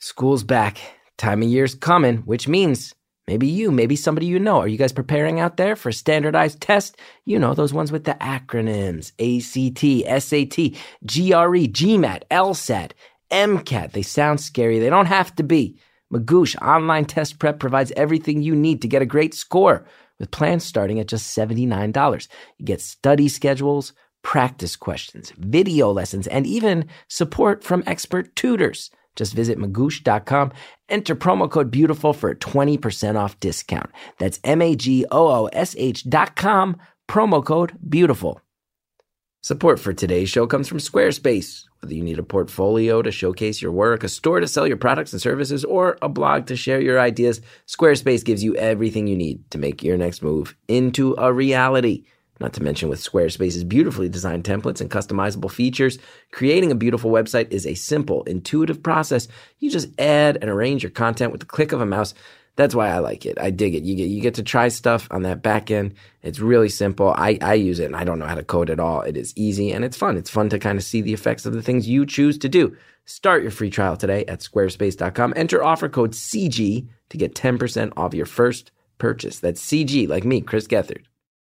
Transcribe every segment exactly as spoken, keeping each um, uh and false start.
School's back. Time of year's coming, which means maybe you, maybe somebody you know. Are you guys preparing out there for a standardized test? You know, those ones with the acronyms. A C T, S A T, G R E, GMAT, LSAT, MCAT. They sound scary. They don't have to be. Magoosh Online Test Prep provides everything you need to get a great score, with plans starting at just seventy-nine dollars. You get study schedules, practice questions, video lessons, and even support from expert tutors. Just visit magoosh dot com, enter promo code BEAUTIFUL for a twenty percent off discount. That's M A G O O S H dot com, promo code BEAUTIFUL. Support for today's show comes from Squarespace. Whether you need a portfolio to showcase your work, a store to sell your products and services, or a blog to share your ideas, Squarespace gives you everything you need to make your next move into a reality. Not to mention, with Squarespace's beautifully designed templates and customizable features, creating a beautiful website is a simple, intuitive process. You just add and arrange your content with the click of a mouse. That's why I like it. I dig it. You get you get to try stuff on that back end. It's really simple. I, I use it, and I don't know how to code at all. It is easy, and it's fun. It's fun to kind of see the effects of the things you choose to do. Start your free trial today at squarespace dot com. Enter offer code C G to get ten percent off your first purchase. That's C G, like me, Chris Gethard.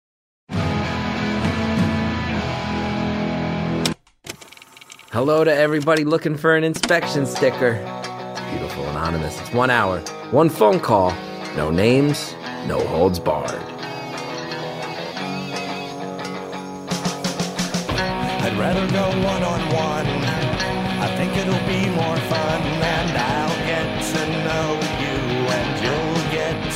Hello to everybody looking for an inspection sticker. Beautiful Anonymous. It's one hour, one phone call, no names, no holds barred. I'd rather go one-on-one. I think it'll be more fun, and I'll get to know you, and you'll get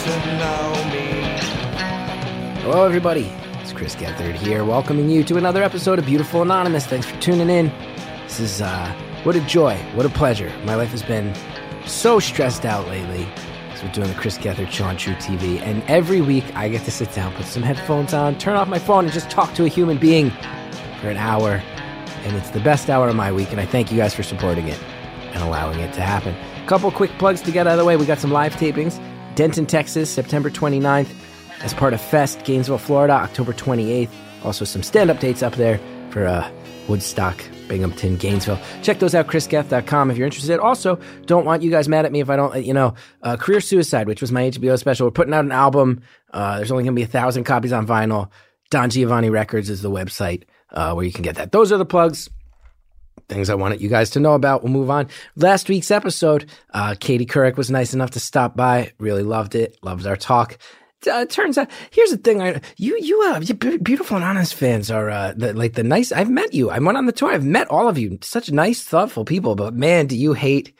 to know me. Hello, everybody. It's Chris Gethard here, welcoming you to another episode of Beautiful Anonymous. Thanks for tuning in. This is, uh, what a joy, what a pleasure. My life has been so stressed out lately as we're doing the Chris Gethard Show on True T V, and every week I get to sit down, put some headphones on, turn off my phone, and just talk to a human being for an hour, and it's the best hour of my week, and I thank you guys for supporting it and allowing it to happen. A couple quick plugs to get out of the way. We got some live tapings. Denton, Texas, September twenty-ninth, as part of Fest. Gainesville, Florida, October twenty-eighth. Also some stand-up dates up there for uh, Woodstock, Binghamton, Gainesville. Check those out, chris geth dot com if you're interested. Also, don't want you guys mad at me if I don't, you know, uh, Career Suicide, which was my H B O special. We're putting out an album. Uh, there's only going to be a thousand copies on vinyl. Don Giovanni Records is the website uh, where you can get that. Those are the plugs. Things I wanted you guys to know about. We'll move on. Last week's episode, uh, Katie Couric was nice enough to stop by. Really loved it. Loved our talk. Uh, turns out, here's the thing. I, you, you, uh, you Beautiful Anonymous fans are, uh, the, like the nice, I've met you. I went on the tour. I've met all of you. Such nice, thoughtful people, but man, do you hate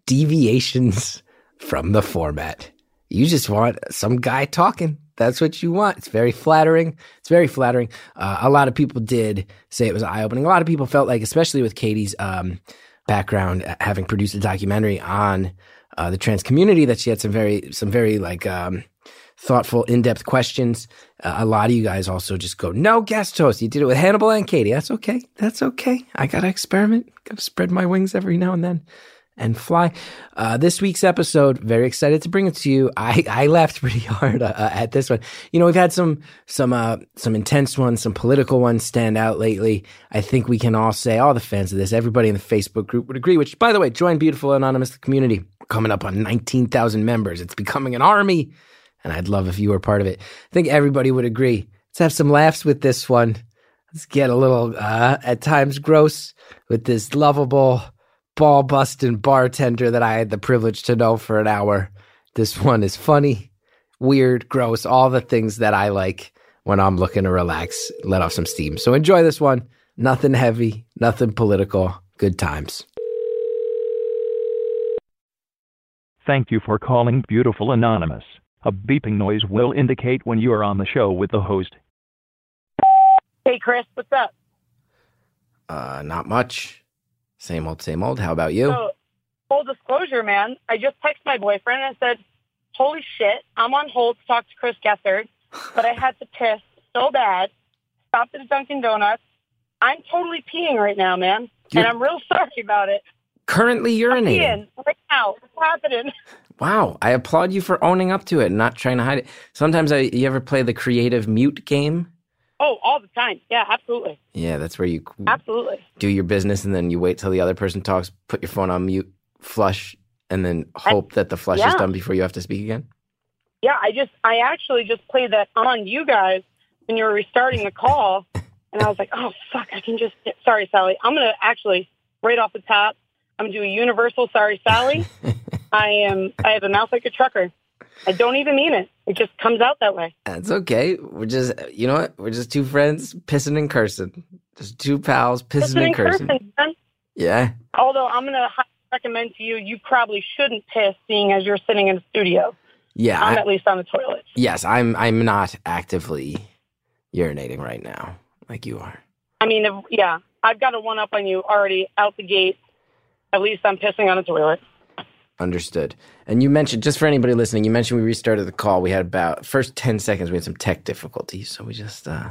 deviations from the format. You just want some guy talking. That's what you want. It's very flattering. It's very flattering. Uh, a lot of people did say it was eye-opening. A lot of people felt like, especially with Katie's, um, background, having produced a documentary on, uh, the trans community, that she had some very, some very like, um, thoughtful, in-depth questions. Uh, a lot of you guys also just go, no guest host. You did it with Hannibal and Katie. That's okay. That's okay. I got to experiment. Got to spread my wings every now and then and fly. Uh, this week's episode, very excited to bring it to you. I, I laughed pretty hard uh, at this one. You know, we've had some, some, uh, some intense ones, some political ones stand out lately. I think we can all say, all the fans of this, everybody in the Facebook group would agree, which, by the way, join Beautiful Anonymous community. We're coming up on nineteen thousand members. It's becoming an army. And I'd love if you were part of it. I think everybody would agree. Let's have some laughs with this one. Let's get a little, uh, at times gross with this lovable, ball-busting bartender that I had the privilege to know for an hour. This one is funny, weird, gross, all the things that I like when I'm looking to relax, let off some steam. So enjoy this one. Nothing heavy, nothing political. Good times. Thank you for calling Beautiful Anonymous. A beeping noise will indicate when you are on the show with the host. Hey, Chris, what's up? Uh, not much. Same old, same old. How about you? So, full disclosure, man, I just texted my boyfriend and I said, holy shit, I'm on hold to talk to Chris Gethard, but I had to piss so bad. Stopped at Dunkin' Donuts. I'm totally peeing right now, man, You're... and I'm real sorry about it. Currently urinating. I'm peeing right now. What's happening? Wow, I applaud you for owning up to it and not trying to hide it. Sometimes I, you ever play the creative mute game? Oh, all the time. Yeah, absolutely. Yeah, that's where you absolutely do your business and then you wait till the other person talks, put your phone on mute, flush, and then hope that the flush yeah. is done before you have to speak again? Yeah, I just, I actually just played that on you guys when you were restarting the call, and I was like, oh, fuck, I can just, sorry, Sally. I'm going to actually, right off the top, I'm going to do a universal sorry, Sally. I am, I have a mouth like a trucker. I don't even mean it. It just comes out that way. That's okay. We're just, you know what? We're just two friends pissing and cursing. Just two pals pissing, Pissing and and cursing. cursing, man. Yeah. Although I'm going to recommend to you, you probably shouldn't piss, seeing as you're sitting in a studio. Yeah. I'm I- at least on the toilet. Yes, I'm I'm not actively urinating right now like you are. I mean, if, yeah, I've got a one-up on you already out the gate. At least I'm pissing on a toilet. Understood. And you mentioned, just for anybody listening, you mentioned we restarted the call. We had about, first ten seconds, we had some tech difficulties. So we just... uh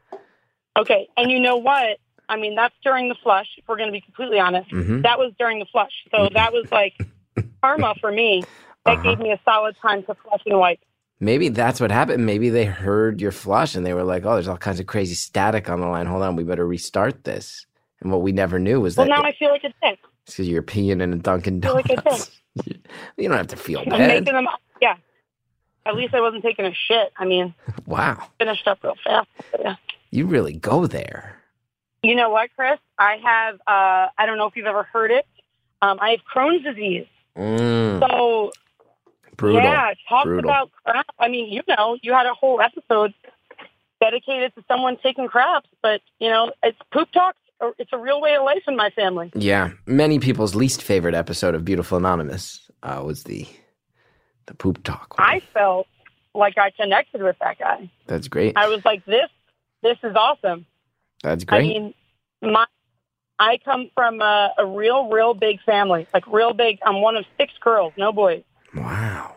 Okay, and you know what? I mean, that's during the flush, if we're going to be completely honest. Mhm. That was during the flush. So that was like karma for me. That Uh-huh. gave me a solid time to flush and wipe. Maybe that's what happened. Maybe they heard your flush and they were like, oh, there's all kinds of crazy static on the line. Hold on, we better restart this. And what we never knew was Well, that now I feel like a dick. it's because you're peeing in a Dunkin' feel like Donuts. a You don't have to feel I'm bad. making them, yeah. At least I wasn't taking a shit. I mean, Wow. finished up real fast. Yeah. You really go there. You know what, Chris? I have, uh, I don't know if you've ever heard it. Um, I have Crohn's disease. Mm, So, brutal. yeah, talk Brutal. about crap. I mean, you know, you had a whole episode dedicated to someone taking craps, but, you know, it's poop talk. It's a real way of life in my family. Yeah, many people's least favorite episode of Beautiful Anonymous uh, was the the poop talk one. I felt like I connected with that guy. That's great. I was like, this, this is awesome. That's great. I mean, my, I come from a, a real, real big family, like real big. I'm one of six girls, no boys. Wow.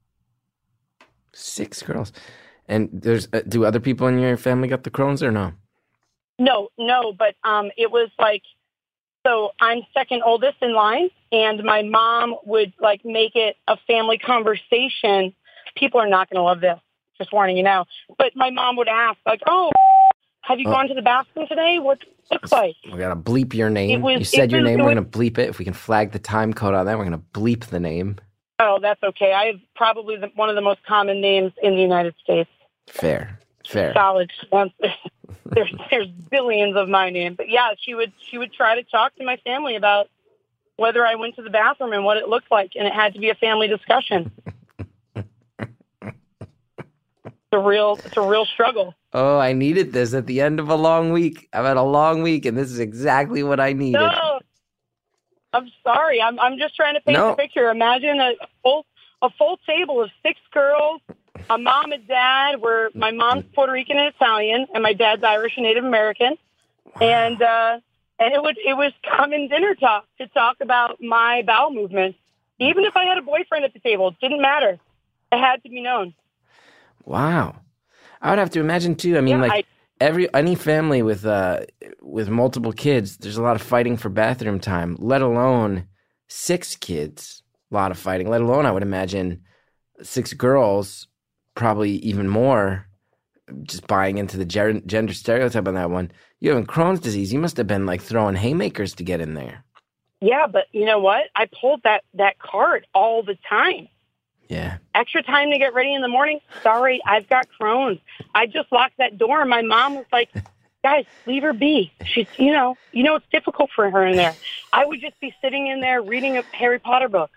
Six girls. And there's uh, do other people in your family got the Crohn's or no? No, no, but um, it was like, so I'm second oldest in line, and my mom would like make it a family conversation. People are not going to love this. Just warning you now. But my mom would ask, like, "Oh, have you Oh. gone to the bathroom today? What it looks like?" We gotta bleep your name. It was- you said it your was- name. it We're was- gonna bleep it. If we can flag the time code on that, we're gonna bleep the name. Oh, that's okay. I have probably the, one of the most common names in the United States. Fair. Fair. Solid. There's there's billions of my name, but yeah, she would she would try to talk to my family about whether I went to the bathroom and what it looked like, and it had to be a family discussion. It's a real it's a real struggle. Oh, I needed this at the end of a long week. I've had a long week, and this is exactly what I needed. No, I'm sorry. I'm I'm just trying to paint No. the picture. Imagine a full a full table of six girls, a mom and dad. Where my mom's Puerto Rican and Italian, and my dad's Irish and Native American, and uh, and it would it was common dinner talk to talk about my bowel movements. Even if I had a boyfriend at the table, it didn't matter. It had to be known. Wow. I would have to imagine too. I mean, Yeah, like every any family with uh with multiple kids, there's a lot of fighting for bathroom time. Let alone six kids, a lot of fighting. Let alone, I would imagine, six girls, probably even more. Just buying into the ger- gender stereotype on that one. You having Crohn's disease, you must have been like throwing haymakers to get in there. Yeah, but you know what? I pulled that that card all the time. Yeah. Extra time to get ready in the morning. Sorry, I've got Crohn's. I just locked that door. My mom was like, guys, leave her be. She's, you know, you know, it's difficult for her in there. I would just be sitting in there reading a Harry Potter book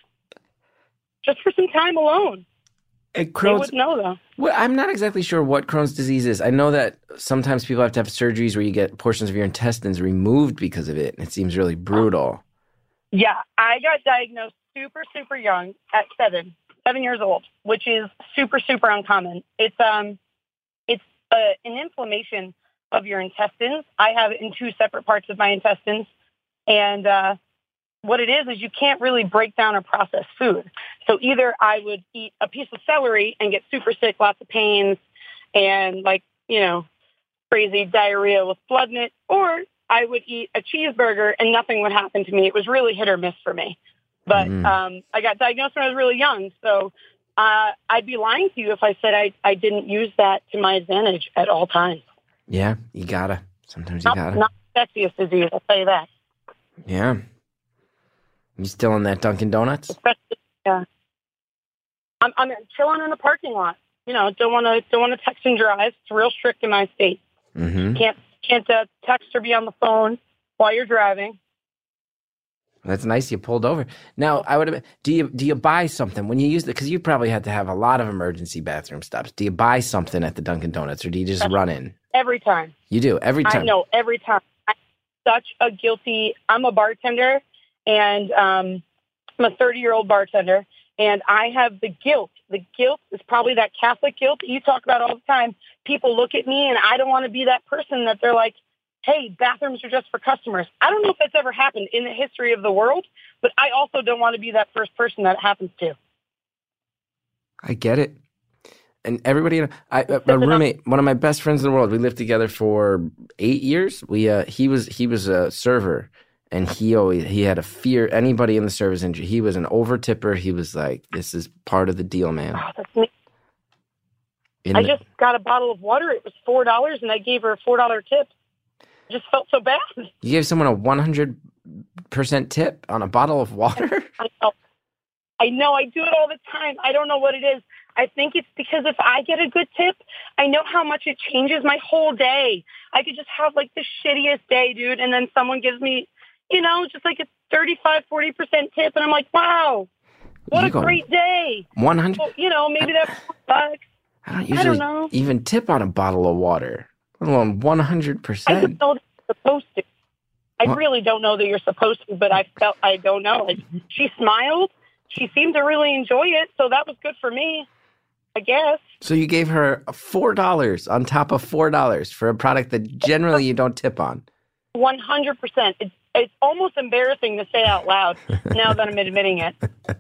just for some time alone. And They Crohn's, would know, though. well, I'm not exactly sure what Crohn's disease is. I know that sometimes people have to have surgeries where you get portions of your intestines removed because of it. And it seems really brutal. Yeah, I got diagnosed super, super young at seven, seven years old, which is super, super uncommon. It's um, it's uh, an inflammation of your intestines. I have it in two separate parts of my intestines, and uh, what it is is you can't really break down or process food. So either I would eat a piece of celery and get super sick, lots of pains, and like you know, crazy diarrhea with blood in it, or I would eat a cheeseburger and nothing would happen to me. It was really hit or miss for me. But Mhm. um, I got diagnosed when I was really young, so uh, I'd be lying to you if I said I, I didn't use that to my advantage at all times. Yeah, you gotta. Sometimes you Not, gotta. not the sexiest disease, I'll tell you that. Yeah. You still in that Dunkin' Donuts? Especially, I'm, I'm chilling in the parking lot. You know, don't want to don't want to text and drive. It's real strict in my state. Mm-hmm. Can't can't uh, text or be on the phone while you're driving. That's nice. You pulled over. Now, I would. Do you do you buy something when you use it? Because you probably had to have a lot of emergency bathroom stops. Do you buy something at the Dunkin' Donuts, or do you just run in? Every time. You do every time. I know every time. I'm such a guilty. I'm a bartender, and um, I'm a thirty-year-old bartender, and I have the guilt. The guilt is probably that Catholic guilt that you talk about all the time. People look at me, and I don't want to be that person that they're like, hey, bathrooms are just for customers. I don't know if that's ever happened in the history of the world, but I also don't want to be that first person that happens to. I get it. And everybody, I, a roommate, one of my best friends in the world, we lived together for eight years. We, uh, he was, he was a server, and he always, he had a fear, anybody in the service industry, he was an over tipper. He was like, this is part of the deal, man. Oh, that's me. In I the, just got a bottle of water. It was four dollars, and I gave her a four dollar tip. Just felt so bad. You gave someone a one hundred percent tip on a bottle of water? I know. I know. I do it all the time. I don't know what it is. I think it's because if I get a good tip, I know how much it changes my whole day. I could just have like the shittiest day, dude, and then someone gives me, you know, just like a thirty-five, forty percent tip, and I'm like, wow, what You a go great day. one hundred Well, you know, maybe that's four bucks. I don't I usually don't know. even tip on a bottle of water, let alone one hundred I percent. don't know that you're supposed to. I What? really don't know that you're supposed to, but I felt, I don't know. Like, she smiled. She seemed to really enjoy it, so that was good for me, I guess. So you gave her four dollars on top of four dollars for a product that generally you don't tip on. one hundred percent. It's, it's almost embarrassing to say out loud now that I'm admitting it.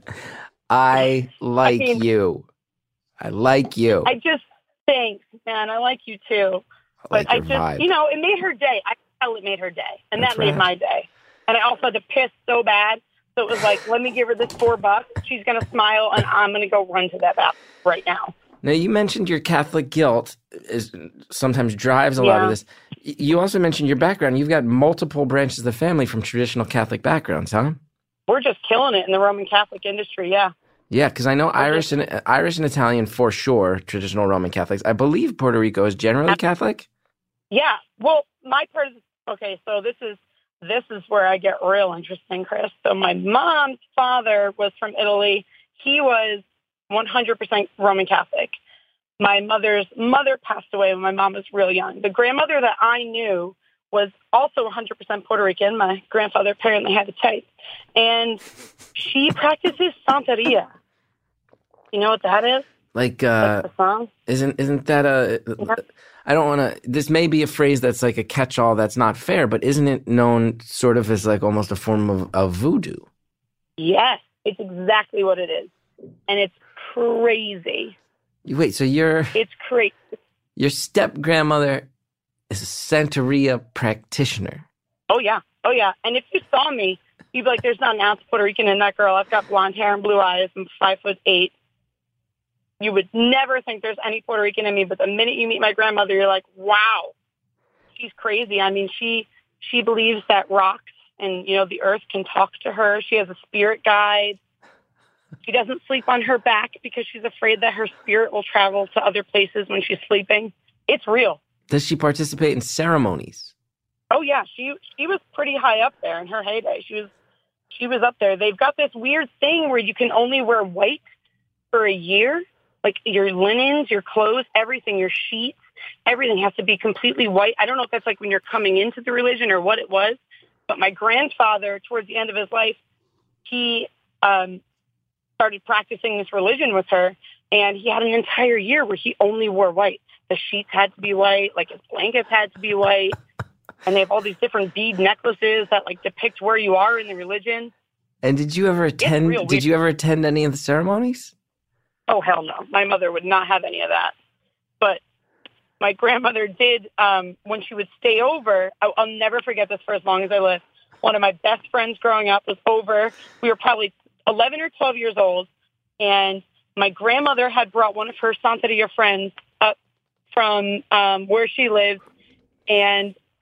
I like I mean- you. I like you. I just, thanks, man. I like you too. I But like I your just, vibe. you know, it made her day. I could tell it made her day. And That's that made right. my day. And I also had to piss so bad. So it was like, let me give her this four bucks. She's going to smile, and I'm going to go run to that bathroom right now. Now, you mentioned your Catholic guilt is sometimes drives a lot Yeah. of this. Y- You also mentioned your background. You've got multiple branches of the family from traditional Catholic backgrounds, huh? We're just killing it in the Roman Catholic industry, yeah. Yeah, because I know Irish and uh, Irish and Italian for sure, traditional Roman Catholics. I believe Puerto Rico is generally Catholic. Yeah. Well, my part is, okay, so this is this is where I get real interesting, Chris. So my mom's father was from Italy. He was one hundred percent Roman Catholic. My mother's mother passed away when my mom was real young. The grandmother that I knew was also one hundred percent Puerto Rican. My grandfather apparently had a type. And she practices Santeria. You know what that is? Like, uh, Like the song? isn't isn't that a? Yeah. I don't want to. This may be a phrase that's like a catch-all. That's not fair, but isn't it known sort of as like almost a form of, of voodoo? Yes, it's exactly what it is. And it's crazy. Wait, so your It's crazy. your step grandmother is a Santeria practitioner. Oh, yeah. Oh, yeah. And if you saw me, you'd be like, there's not an ounce Puerto Rican in that girl. I've got blonde hair and blue eyes. I'm five foot eight. You would never think there's any Puerto Rican in me, but the minute you meet my grandmother, you're like, wow, she's crazy. I mean, she she believes that rocks and, you know, the earth can talk to her. She has a spirit guide. She doesn't sleep on her back because she's afraid that her spirit will travel to other places when she's sleeping. It's real. Does she participate in ceremonies? Oh yeah, she she was pretty high up there in her heyday. She was she was up there. They've got this weird thing where you can only wear white for a year. Like your linens, your clothes, everything, your sheets, everything has to be completely white. I don't know if that's like when you're coming into the religion or what it was, but my grandfather, towards the end of his life, he um, started practicing this religion with her, and he had an entire year where he only wore white. The sheets had to be white, like his blankets had to be white, and they have all these different bead necklaces that like depict where you are in the religion. And did you ever attend? real Did weird. you ever attend any of the ceremonies? Oh, hell no. My mother would not have any of that. But my grandmother did, um, when she would stay over, I'll, I'll never forget this for as long as I live. One of my best friends growing up was over. We were probably eleven or twelve years old, and my grandmother had brought one of her Santeria friends up from um, where she lived, and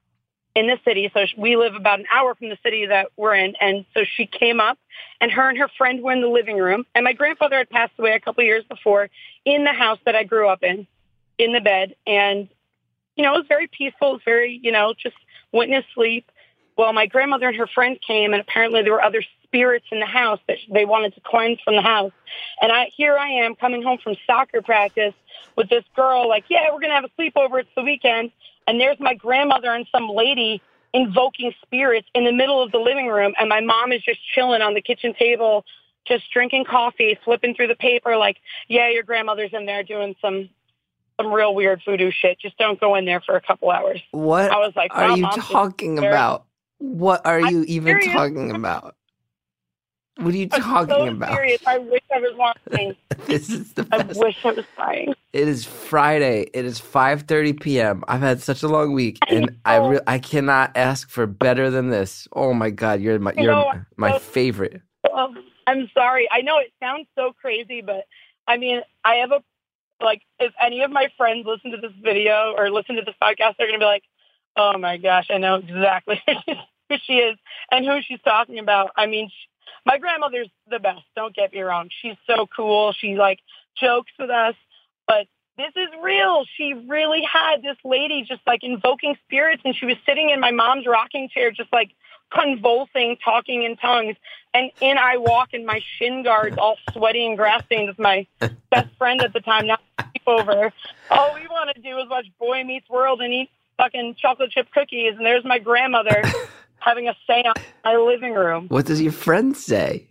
in the city. So we live about an hour from the city that we're in. And so she came up, and her and her friend were in the living room. And my grandfather had passed away a couple of years before in the house that I grew up in, in the bed. And, you know, it was very peaceful. It was very, you know, just witness sleep. Well, my grandmother and her friend came, and apparently there were other spirits in the house that they wanted to cleanse from the house. And I here I am coming home from soccer practice with this girl, like, yeah, we're going to have a sleepover. It's the weekend. And there's my grandmother and some lady invoking spirits in the middle of the living room. And my mom is just chilling on the kitchen table, just drinking coffee, flipping through the paper like, yeah, your grandmother's in there doing some some real weird voodoo shit. Just don't go in there for a couple hours. What I was like, are wow, you Mom, talking very- about? What are you I'm even serious. talking about? What are you I'm talking so about? serious. I wish I was watching. This is the I best. wish I was crying. It is Friday. It is five thirty p.m. I've had such a long week, and I know. re- I cannot ask for better than this. Oh my God, you're my I you're know. my So- favorite. Oh, I'm sorry. I know it sounds so crazy, but I mean, I have a, like, if any of my friends listen to this video or listen to this podcast, they're going to be like, oh my gosh, I know exactly who she is and who she's talking about. I mean, she, my grandmother's the best. Don't get me wrong. She's so cool. She, like, jokes with us, but this is real. She really had this lady just, like, invoking spirits, and she was sitting in my mom's rocking chair just, like, convulsing, talking in tongues, and in I walk in my shin guards, all sweaty and grasping with my best friend at the time, not sleep over. All we want to do is watch Boy Meets World and eat fucking chocolate chip cookies, and there's my grandmother having a seance in my living room. What does your friend say?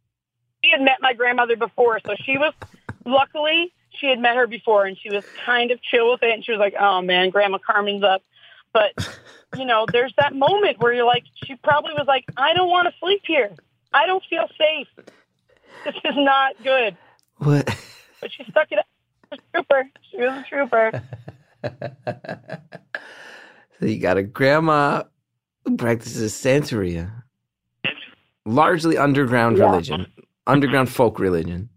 She had met my grandmother before, so she was, luckily, she had met her before, and she was kind of chill with it, and she was like, oh man, Grandma Carmen's up. But, you know, there's that moment where you're like, she probably was like, I don't want to sleep here. I don't feel safe. This is not good. What? But she stuck it out. She was a trooper. She was a trooper. So you got a grandma who practices Santeria, largely underground Yeah. religion, underground folk religion.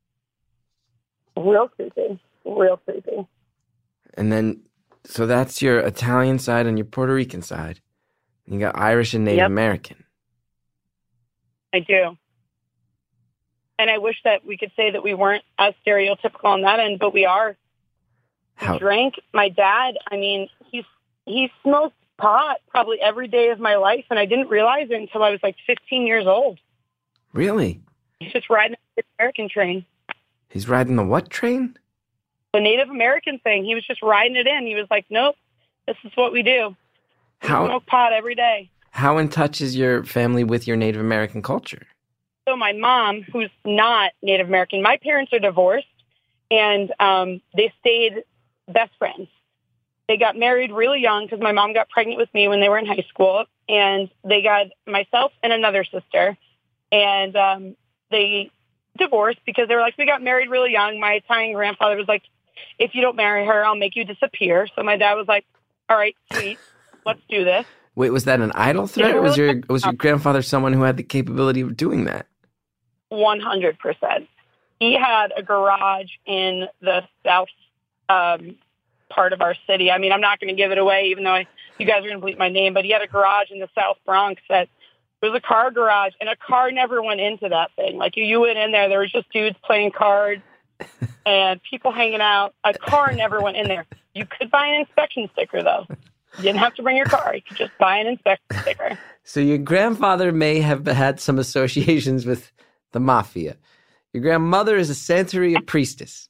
Real creepy. Real creepy. And then, so that's your Italian side and your Puerto Rican side. You got Irish and Native Yep. American. I do. And I wish that we could say that we weren't as stereotypical on that end, but we are. How? He drank. My dad, I mean, he's he smoked pot probably every day of my life, and I didn't realize it until I was like fifteen years old. Really? He's just riding the American train. He's riding the what train? The Native American thing. He was just riding it in. He was like, nope, this is what we do. We How smoke pot every day. how in touch is your family with your Native American culture? So my mom, who's not Native American, my parents are divorced, and um, they stayed best friends. They got married really young because my mom got pregnant with me when they were in high school, and they got myself and another sister, and um, they divorced because they were like, we got married really young. My Italian grandfather was like, if you don't marry her, I'll make you disappear. So my dad was like, all right, sweet, let's do this. Wait, was that an idle threat, or was your was your grandfather someone who had the capability of doing that? one hundred percent. He had a garage in the south um, part of our city. I mean, I'm not going to give it away, even though I, you guys are going to bleep my name, but he had a garage in the South Bronx that it was a car garage, and a car never went into that thing. Like, you went in there, there was just dudes playing cards and people hanging out. A car never went in there. You could buy an inspection sticker, though. You didn't have to bring your car. You could just buy an inspection sticker. So your grandfather may have had some associations with the mafia. Your grandmother is a Santeria priestess.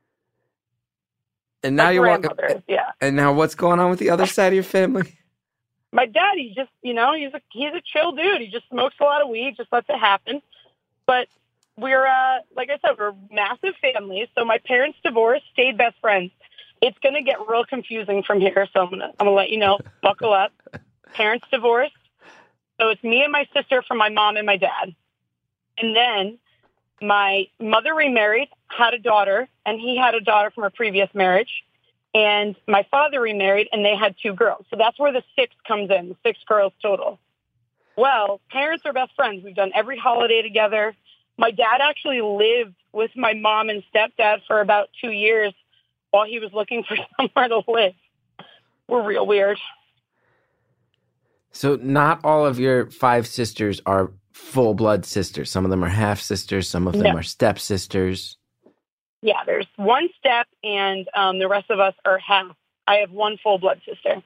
And now My you're walking. grandmother is, yeah. And now what's going on with the other side of your family? My dad, he just, you know, he's a he's a chill dude. He just smokes a lot of weed, just lets it happen. But we're, uh, like I said, we're massive families. So my parents divorced, stayed best friends. It's going to get real confusing from here. So I'm going to I'm gonna let you know, buckle up. Parents divorced. So it's me and my sister from my mom and my dad. And then my mother remarried, had a daughter, and he had a daughter from a previous marriage. And my father remarried, and they had two girls. So that's where the six comes in, the six girls total. Well, parents are best friends. We've done every holiday together. My dad actually lived with my mom and stepdad for about two years while he was looking for somewhere to live. We're real weird. So not all of your five sisters are full blood sisters. Some of them are half sisters. Some of them No. are step sisters. Yeah, there's one step, and um, the rest of us are half. I have one full blood sister.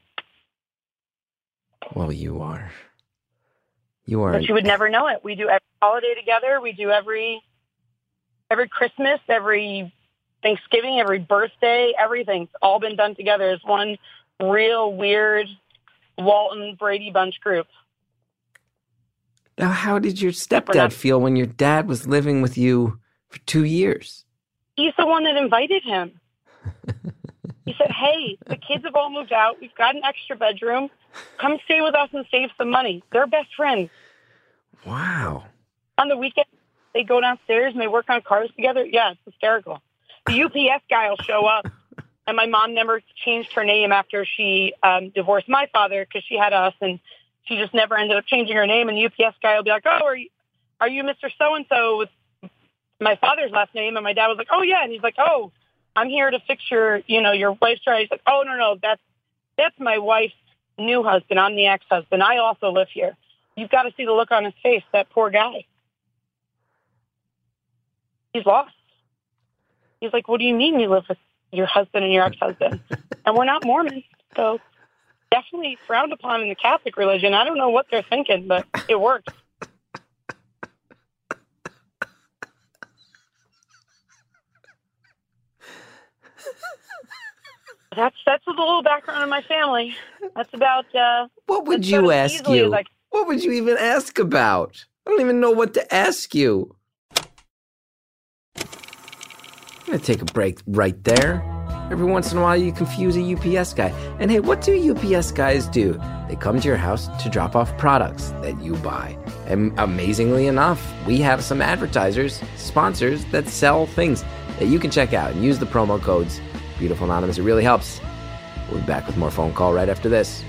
Well, you are. You are. But you would never know it. We do every holiday together. We do every every Christmas, every Thanksgiving, every birthday, everything's all been done together as one real weird Walton Brady Bunch group. Now, how did your We're stepdad not- feel when your dad was living with you for two years? He's the one that invited him. He said, hey, the kids have all moved out. We've got an extra bedroom. Come stay with us and save some money. They're best friends. Wow. On the weekend, they go downstairs and they work on cars together. Yeah, it's hysterical. The U P S guy will show up, and my mom never changed her name after she um, divorced my father because she had us, and she just never ended up changing her name. And the U P S guy will be like, oh, are you, are you Mister So-and-so with my father's last name? And my dad was like, oh, yeah. And he's like, oh, I'm here to fix your, you know, your wife's dryer. He's like, oh, no, no, that's, that's my wife's new husband. I'm the ex-husband. I also live here. You've got to see the look on his face, that poor guy. He's lost. He's like, what do you mean you live with your husband and your ex-husband? And we're not Mormons, so definitely frowned upon in the Catholic religion. I don't know what they're thinking, but it works. That's that's a little background on my family. That's about. Uh, What would that's you about as ask easily you? as I- What would you even ask about? I don't even know what to ask you. I'm going to take a break right there. Every once in a while, you confuse a U P S guy. And hey, what do U P S guys do? They come to your house to drop off products that you buy. And amazingly enough, we have some advertisers, sponsors that sell things that you can check out and use the promo codes Beautiful Anonymous. It really helps. We'll be back with more phone call right after this.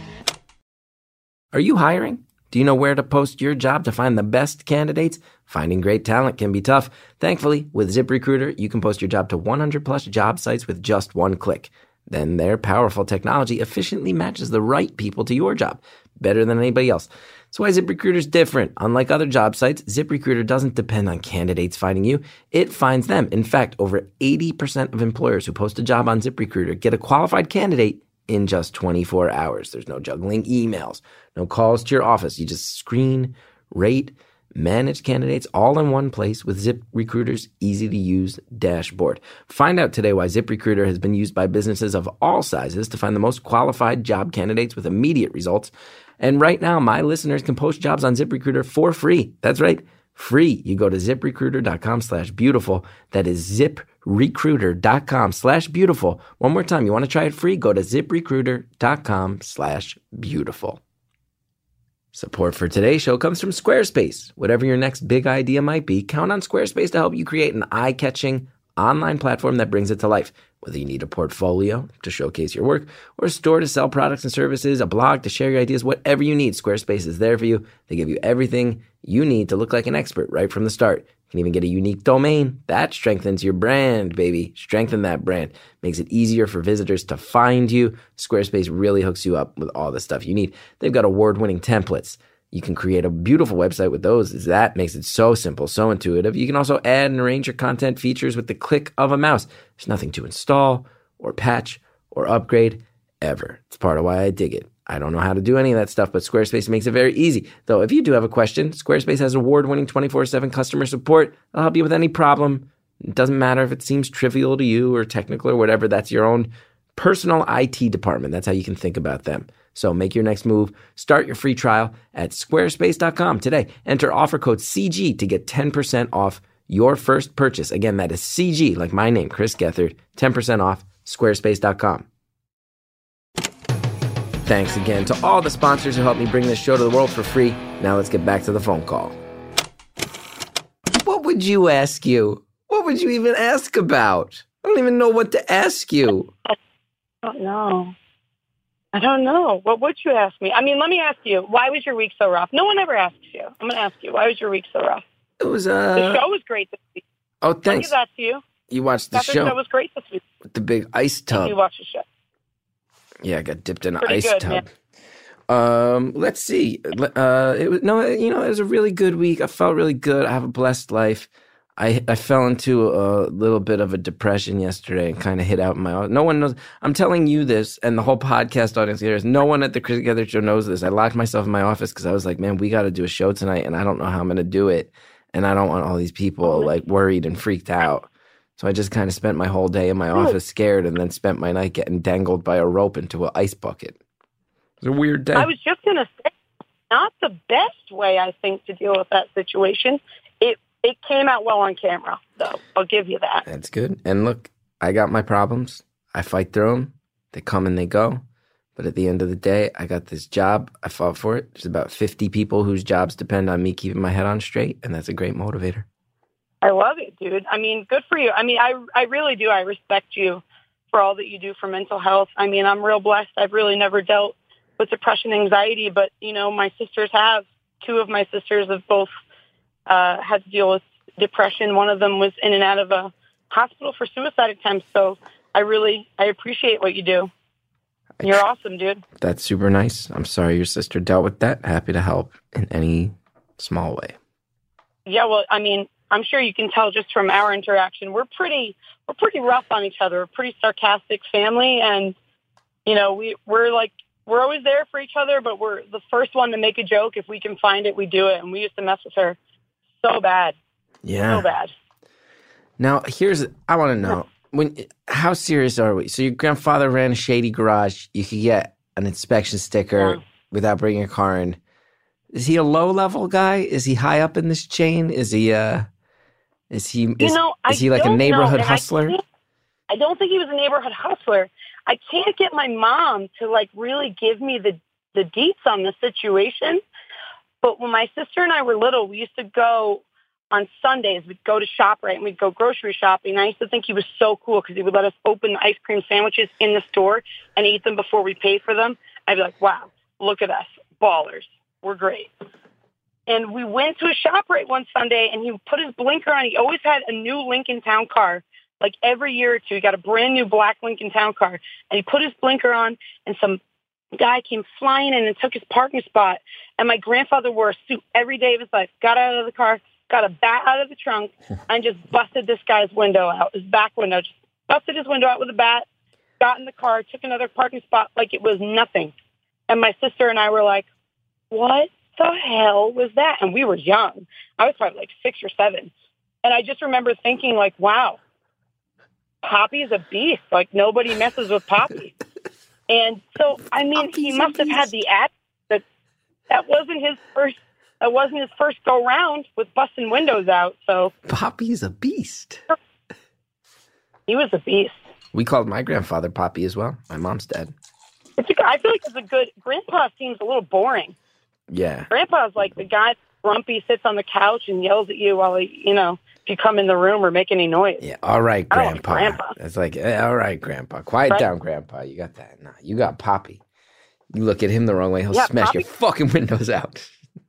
Are you hiring? Do you know where to post your job to find the best candidates? Finding great talent can be tough. Thankfully, with ZipRecruiter, you can post your job to one hundred plus job sites with just one click. Then their powerful technology efficiently matches the right people to your job, better than anybody else. That's why ZipRecruiter is different. Unlike other job sites, ZipRecruiter doesn't depend on candidates finding you. It finds them. In fact, over eighty percent of employers who post a job on ZipRecruiter get a qualified candidate in just twenty-four hours. There's no juggling emails, no calls to your office. You just screen, rate, manage candidates all in one place with ZipRecruiter's easy-to-use dashboard. Find out today why ZipRecruiter has been used by businesses of all sizes to find the most qualified job candidates with immediate results. And right now, my listeners can post jobs on ZipRecruiter for free. That's right, free. You go to ZipRecruiter.com slash beautiful. That is ZipRecruiter.com slash beautiful. One more time, you want to try it free? Go to ZipRecruiter.com slash beautiful. Support for today's show comes from Squarespace. Whatever your next big idea might be, count on Squarespace to help you create an eye-catching online platform that brings it to life. Whether you need a portfolio to showcase your work, or a store to sell products and services, a blog to share your ideas, whatever you need, Squarespace is there for you. They give you everything you need to look like an expert right from the start. You can even get a unique domain. That strengthens your brand, baby. Strengthen that brand. Makes it easier for visitors to find you. Squarespace really hooks you up with all the stuff you need. They've got award-winning templates. You can create a beautiful website with those. That makes it so simple, so intuitive. You can also add and arrange your content features with the click of a mouse. There's nothing to install or patch or upgrade ever. It's part of why I dig it. I don't know how to do any of that stuff, but Squarespace makes it very easy. Though if you do have a question, Squarespace has award-winning twenty-four seven customer support. They'll help you with any problem. It doesn't matter if it seems trivial to you or technical or whatever. That's your own personal I T department. That's how you can think about them. So make your next move. Start your free trial at squarespace dot com today. Enter offer code C G to get ten percent off your first purchase. Again, that is C G, like my name, Chris Gethard, ten percent off, squarespace dot com. Thanks again to all the sponsors who helped me bring this show to the world for free. Now let's get back to the phone call. What would you ask you? What would you even ask about? I don't even know what to ask you. I don't know. I don't know. What would you ask me? I mean, let me ask you, why was your week so rough? No one ever asks you. I'm going to ask you, why was your week so rough? It was, uh... The show was great this week. Oh, I'll thanks. give that to you. You watched the That show. show was great this week. With the big ice tub. You watched the show. Yeah, I got dipped in an Pretty ice good, tub. man. Um, let's see. Uh, it was no, you know, it was a really good week. I felt really good. I have a blessed life. I I fell into a little bit of a depression yesterday and kind of hit out in my. No one knows. I'm telling you this, and the whole podcast audience here is. No one at the Chris Together Show knows this. I locked myself in my office because I was like, man, we got to do a show tonight, and I don't know how I'm going to do it, and I don't want all these people like worried and freaked out. So I just kind of spent my whole day in my office scared, and then spent my night getting dangled by a rope into an ice bucket. It was a weird day. I was just going to say, not the best way, I think, to deal with that situation. It it came out well on camera, though. I'll give you that. That's good. And look, I got my problems. I fight through them. They come and they go. But at the end of the day, I got this job. I fought for it. There's about fifty people whose jobs depend on me keeping my head on straight, and that's a great motivator. I love it, dude. I mean, good for you. I mean, I I really do. I respect you for all that you do for mental health. I mean, I'm real blessed. I've really never dealt with depression, anxiety, but, you know, my sisters have. Two of my sisters have both uh, had to deal with depression. One of them was in and out of a hospital for suicide attempts. So I really, I appreciate what you do. You're awesome, dude. That's super nice. I'm sorry your sister dealt with that. Happy to help in any small way. Yeah, well, I mean, I'm sure you can tell just from our interaction, we're pretty, we're pretty rough on each other. We're a pretty sarcastic family, and you know, we we're like we're always there for each other. But we're the first one to make a joke if we can find it. We do it, and we used to mess with her so bad, yeah, so bad. Now, here's I want to know when how serious are we? So your grandfather ran a shady garage. You could get an inspection sticker Yeah. without bringing a car in. Is he a low level guy? Is he high up in this chain? Is he uh? Is he is, You know, I is he like a don't neighborhood know, and I hustler? can't- I don't think he was a neighborhood hustler. I can't get my mom to like really give me the, the deets on the situation. But when my sister and I were little, we used to go on Sundays. We'd go to ShopRite and we'd go grocery shopping. And I used to think he was so cool because he would let us open ice cream sandwiches in the store and eat them before we paid for them. I'd be like, wow, look at us, ballers. We're great. And we went to a ShopRite one Sunday, and he put his blinker on. He always had a new Lincoln Town car. Like every year or two, he got a brand new black Lincoln Town car. And he put his blinker on, and some guy came flying in and took his parking spot. And my grandfather wore a suit every day of his life, got out of the car, got a bat out of the trunk, and just busted this guy's window out, his back window. Just busted his window out with a bat, got in the car, took another parking spot like it was nothing. And my sister and I were like, what the hell was that? And we were young. I was probably like six or seven. And I just remember thinking like, wow, Poppy is a beast. Like nobody messes with Poppy. And so, I mean, Poppy's he a must have had beast. the attitude that that wasn't his first, that wasn't his first go round with busting windows out. So Poppy's a beast. he was a beast. We called my grandfather Poppy as well. My mom's dad. It's a, I feel like it's a good, Grandpa seems a little boring. Yeah. Grandpa's like the guy grumpy, sits on the couch and yells at you while he, you know, if you come in the room or make any noise. Yeah. All right, I don't like Grandpa. Grandpa. It's like, eh, all right, Grandpa. Quiet Right. down, Grandpa. You got that. Nah, you got Poppy. You look at him the wrong way, he'll Yeah, smash Poppy- your fucking windows out.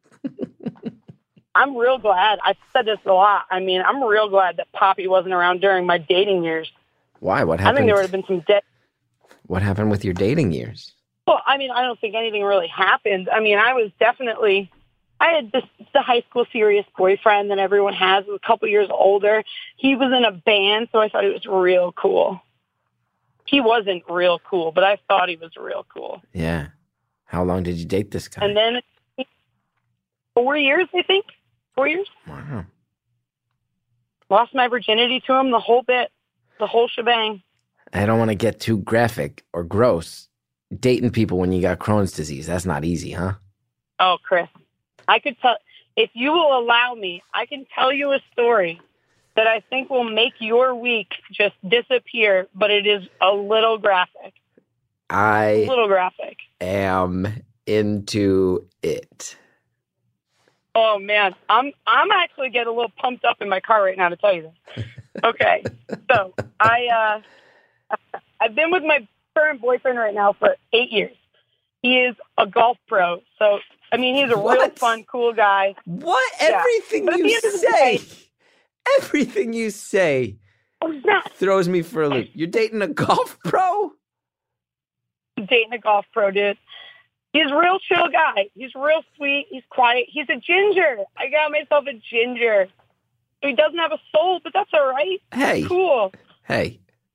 I'm real glad. I've said this a lot. I mean, I'm real glad that Poppy wasn't around during my dating years. Why? What I happened? think there would have been some dead. What happened with your dating years? Well, I mean, I don't think anything really happened. I mean, I was definitely, I had this the high school serious boyfriend that everyone has, was a couple years older. He was in a band, so I thought he was real cool. He wasn't real cool, but I thought he was real cool. Yeah. How long did you date this guy? And then four years, I think. Four years. Wow. Lost my virginity to him, the whole bit, the whole shebang. I don't want to get too graphic or gross. Dating people when you got Crohn's disease, that's not easy, huh? Oh, Chris, I could tell, if you will allow me, I can tell you a story that I think will make your week just disappear, but it is a little graphic. A I little graphic. am into it. Oh man, I'm I'm actually getting a little pumped up in my car right now to tell you this. Okay, so I uh, I've been with my current boyfriend right now for eight years. He is a golf pro, so I mean he's a real What? fun, cool guy. What? Yeah. Everything But at the you end of the say, day- everything you say Oh, he's not throws me for a loop. You're dating a golf pro? dating a golf pro, dude. He's a real chill guy. He's real sweet. He's quiet. He's a ginger. I got myself a ginger. He doesn't have a soul, but that's all right. Hey. Cool. Hey.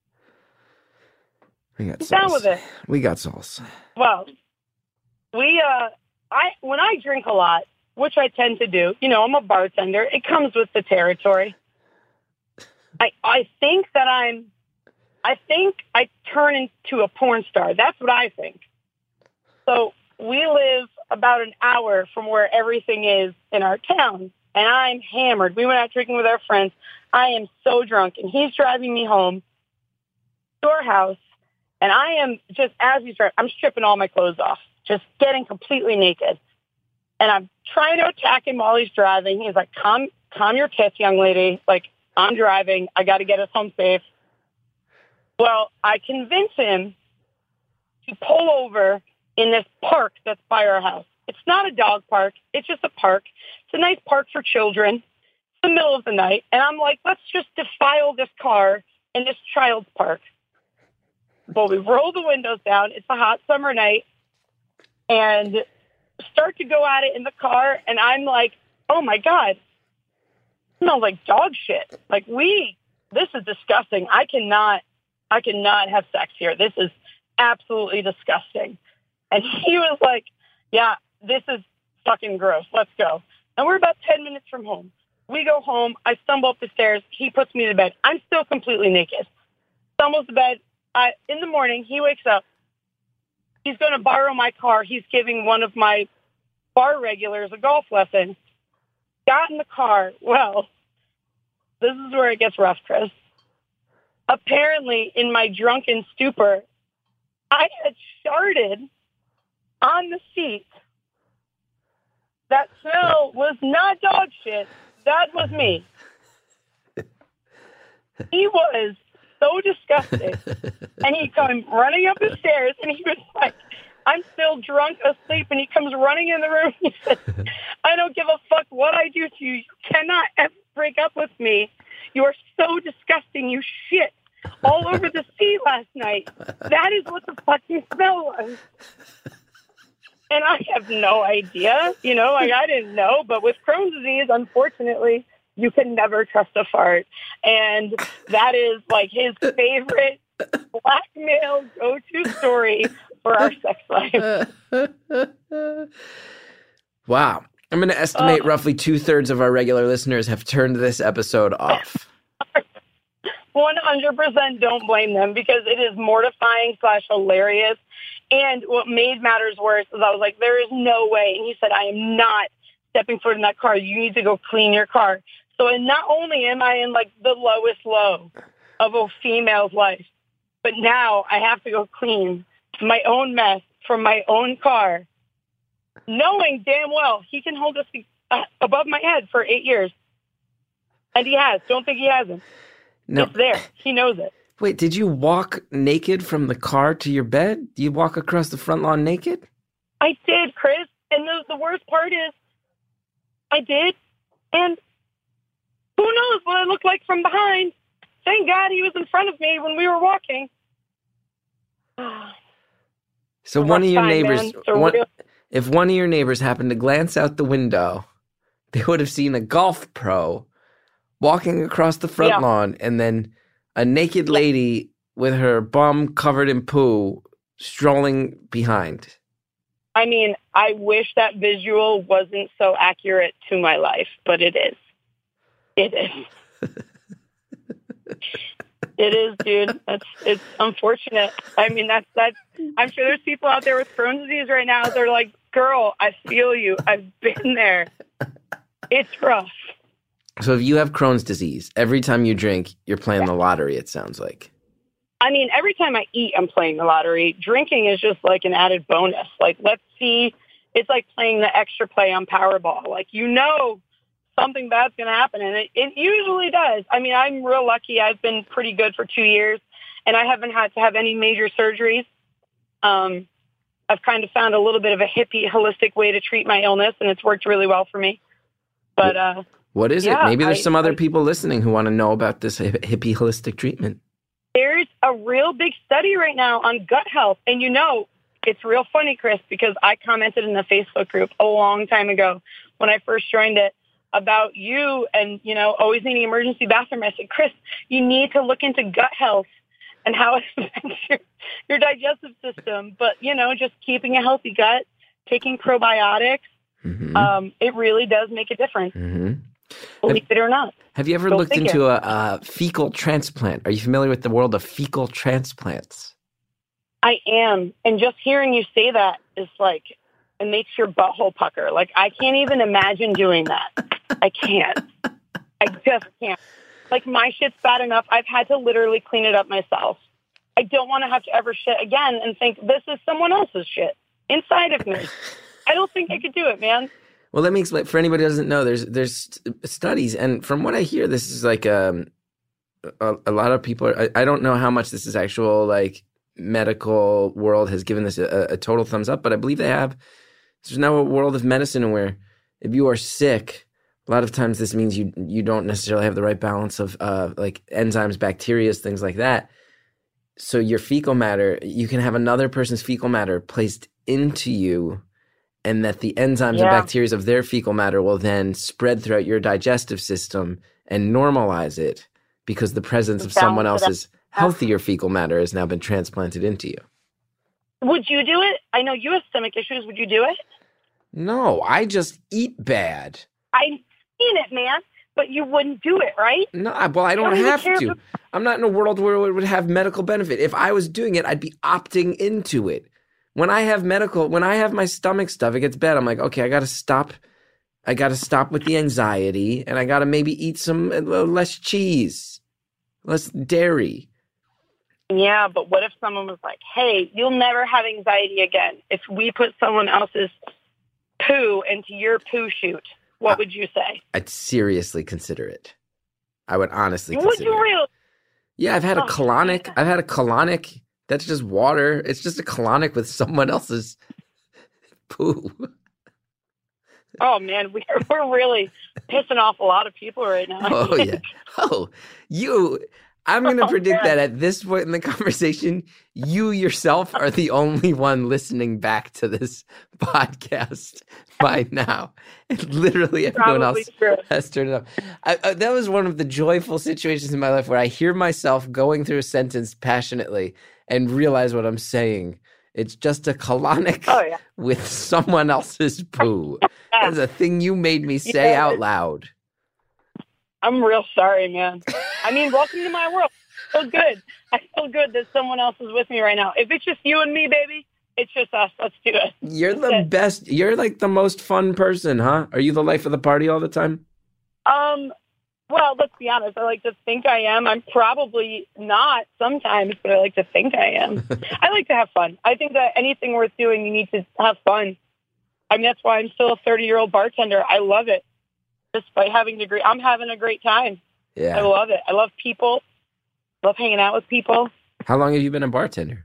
We got He's souls. down with it. We got souls. Well, we, uh, I, when I drink a lot, which I tend to do, you know, I'm a bartender. It comes with the territory. I, I think that I'm, I think I turn into a porn star. That's what I think. So we live about an hour from where everything is in our town, and I'm hammered. We went out drinking with our friends. I am so drunk, and he's driving me home to our house, and I am just, as he's driving, I'm stripping all my clothes off, just getting completely naked. And I'm trying to attack him while he's driving. He's like, calm, calm your tits, young lady. Like, I'm driving. I got to get us home safe. Well, I convince him to pull over in this park that's by our house. It's not a dog park. It's just a park. It's a nice park for children. It's the middle of the night. And I'm like, let's just defile this car in this child's park. Well, we roll the windows down. It's a hot summer night. And start to go at it in the car. And I'm like, oh, my God. It smells like dog shit. Like, we, this is disgusting. I cannot, I cannot have sex here. This is absolutely disgusting. And he was like, yeah, this is fucking gross. Let's go. And we're about ten minutes from home. We go home. I stumble up the stairs. He puts me to bed. I'm still completely naked. Stumbles to bed. I, in the morning, he wakes up. He's going to borrow my car. He's giving one of my bar regulars a golf lesson. Got in the car. Well, this is where it gets rough, Chris. Apparently, in my drunken stupor, I had sharded on the seat. That smell was not dog shit. That was me. He was so disgusted. And he came running up the stairs, and he was like, I'm still drunk, asleep, and he comes running in the room. He said, I don't give a fuck what I do to you. You cannot ever break up with me. You are so disgusting. You shit all over the seat last night. That is what the fucking smell was. And I have no idea, you know, like I didn't know, but with Crohn's disease, unfortunately, you can never trust a fart. And that is like his favorite blackmail go-to story for our sex life. Wow. I'm going to estimate uh, roughly two-thirds of our regular listeners have turned this episode off. one hundred percent don't blame them because it is mortifying slash hilarious. And what made matters worse is I was like, there is no way. And he said, I am not stepping foot in that car. You need to go clean your car. So and not only am I in like the lowest low of a female's life, but now I have to go clean my own mess from my own car, knowing damn well he can hold this uh, above my head for eight years. And he has. Don't think he hasn't. No. It's there. He knows it. Wait, did you walk naked from the car to your bed? Do you walk across the front lawn naked? I did, Chris. And the, the worst part is, I did. And who knows what I look like from behind? Thank God he was in front of me when we were walking. So one of your time, neighbors, one, if one of your neighbors happened to glance out the window, they would have seen a golf pro walking across the front yeah. lawn and then a naked lady with her bum covered in poo strolling behind. I mean, I wish that visual wasn't so accurate to my life, but it is. It is. It is, dude. That's it's unfortunate. I mean, that's that's. I'm sure there's people out there with Crohn's disease right now. They're like, "Girl, I feel you. I've been there. It's rough." So if you have Crohn's disease, every time you drink, you're playing yeah. the lottery, it sounds like. I mean, every time I eat, I'm playing the lottery. Drinking is just like an added bonus. Like, let's see. It's like playing the extra play on Powerball. Like, you know something bad's going to happen, and it, it usually does. I mean, I'm real lucky. I've been pretty good for two years, and I haven't had to have any major surgeries. Um, I've kind of found a little bit of a hippie, holistic way to treat my illness, and it's worked really well for me. But... uh What is yeah, it? Maybe there's I, some other I, people listening who want to know about this hippie holistic treatment. There's a real big study right now on gut health. And, you know, it's real funny, Chris, because I commented in the Facebook group a long time ago when I first joined it about you and, you know, always needing emergency bathroom. I said, Chris, you need to look into gut health and how it affects your, your digestive system. But, you know, just keeping a healthy gut, taking probiotics, mm-hmm. um, it really does make a difference. Mm-hmm. Believe have, it or not. Have you ever Go looked figure. into a, a fecal transplant? Are you familiar with the world of fecal transplants? I am. And just hearing you say that is like, it makes your butthole pucker. Like, I can't even imagine doing that. I can't. I just can't. Like, my shit's bad enough. I've had to literally clean it up myself. I don't want to have to ever shit again and think this is someone else's shit inside of me. I don't think I could do it, man. Well, let me explain. For anybody who doesn't know, there's there's studies, and from what I hear, this is like um, a, a lot of people. Are, I, I don't know how much this is actual, like, medical world has given this a, a total thumbs up, but I believe they have. There's now a world of medicine where if you are sick, a lot of times this means you you don't necessarily have the right balance of uh, like enzymes, bacteria, things like that. So your fecal matter, you can have another person's fecal matter placed into you, and that the enzymes yeah. and bacteria of their fecal matter will then spread throughout your digestive system and normalize it because the presence of someone else's healthier fecal matter has now been transplanted into you. Would you do it? I know you have stomach issues. Would you do it? No, I just eat bad. I've seen it, man. But you wouldn't do it, right? No, well, I don't, don't have to. If... I'm not in a world where it would have medical benefit. If I was doing it, I'd be opting into it. When I have medical, when I have my stomach stuff, it gets bad. I'm like, okay, I got to stop. I got to stop with the anxiety, and I got to maybe eat some uh, less cheese, less dairy. Yeah, but what if someone was like, hey, you'll never have anxiety again if we put someone else's poo into your poo chute? What would you say? I'd seriously consider it. I would honestly would consider you really? it. Yeah, I've had a oh, colonic. man. I've had a colonic. That's just water. It's just a colonic with someone else's poo. Oh, man, we're, we're really pissing off a lot of people right now. Oh, yeah. Oh, you... I'm going to oh, predict man. that at this point in the conversation, you yourself are the only one listening back to this podcast by now. And literally everyone Probably else true. has turned it up. I, I, that was one of the joyful situations in my life where I hear myself going through a sentence passionately and realize what I'm saying. It's just a colonic oh, yeah. with someone else's poo. That's a thing you made me say yeah. out loud. I'm real sorry, man. I mean, welcome to my world. I feel good. I feel good that someone else is with me right now. If it's just you and me, baby, it's just us. Let's do it. You're That's the it. best. You're like the most fun person, huh? Are you the life of the party all the time? Um, well, let's be honest. I like to think I am. I'm probably not sometimes, but I like to think I am. I like to have fun. I think that anything worth doing, you need to have fun. I mean, that's why I'm still a thirty-year-old bartender. I love it. Despite having a degree, I'm having a great time. Yeah. I love it. I love people. Love hanging out with people. How long have you been a bartender?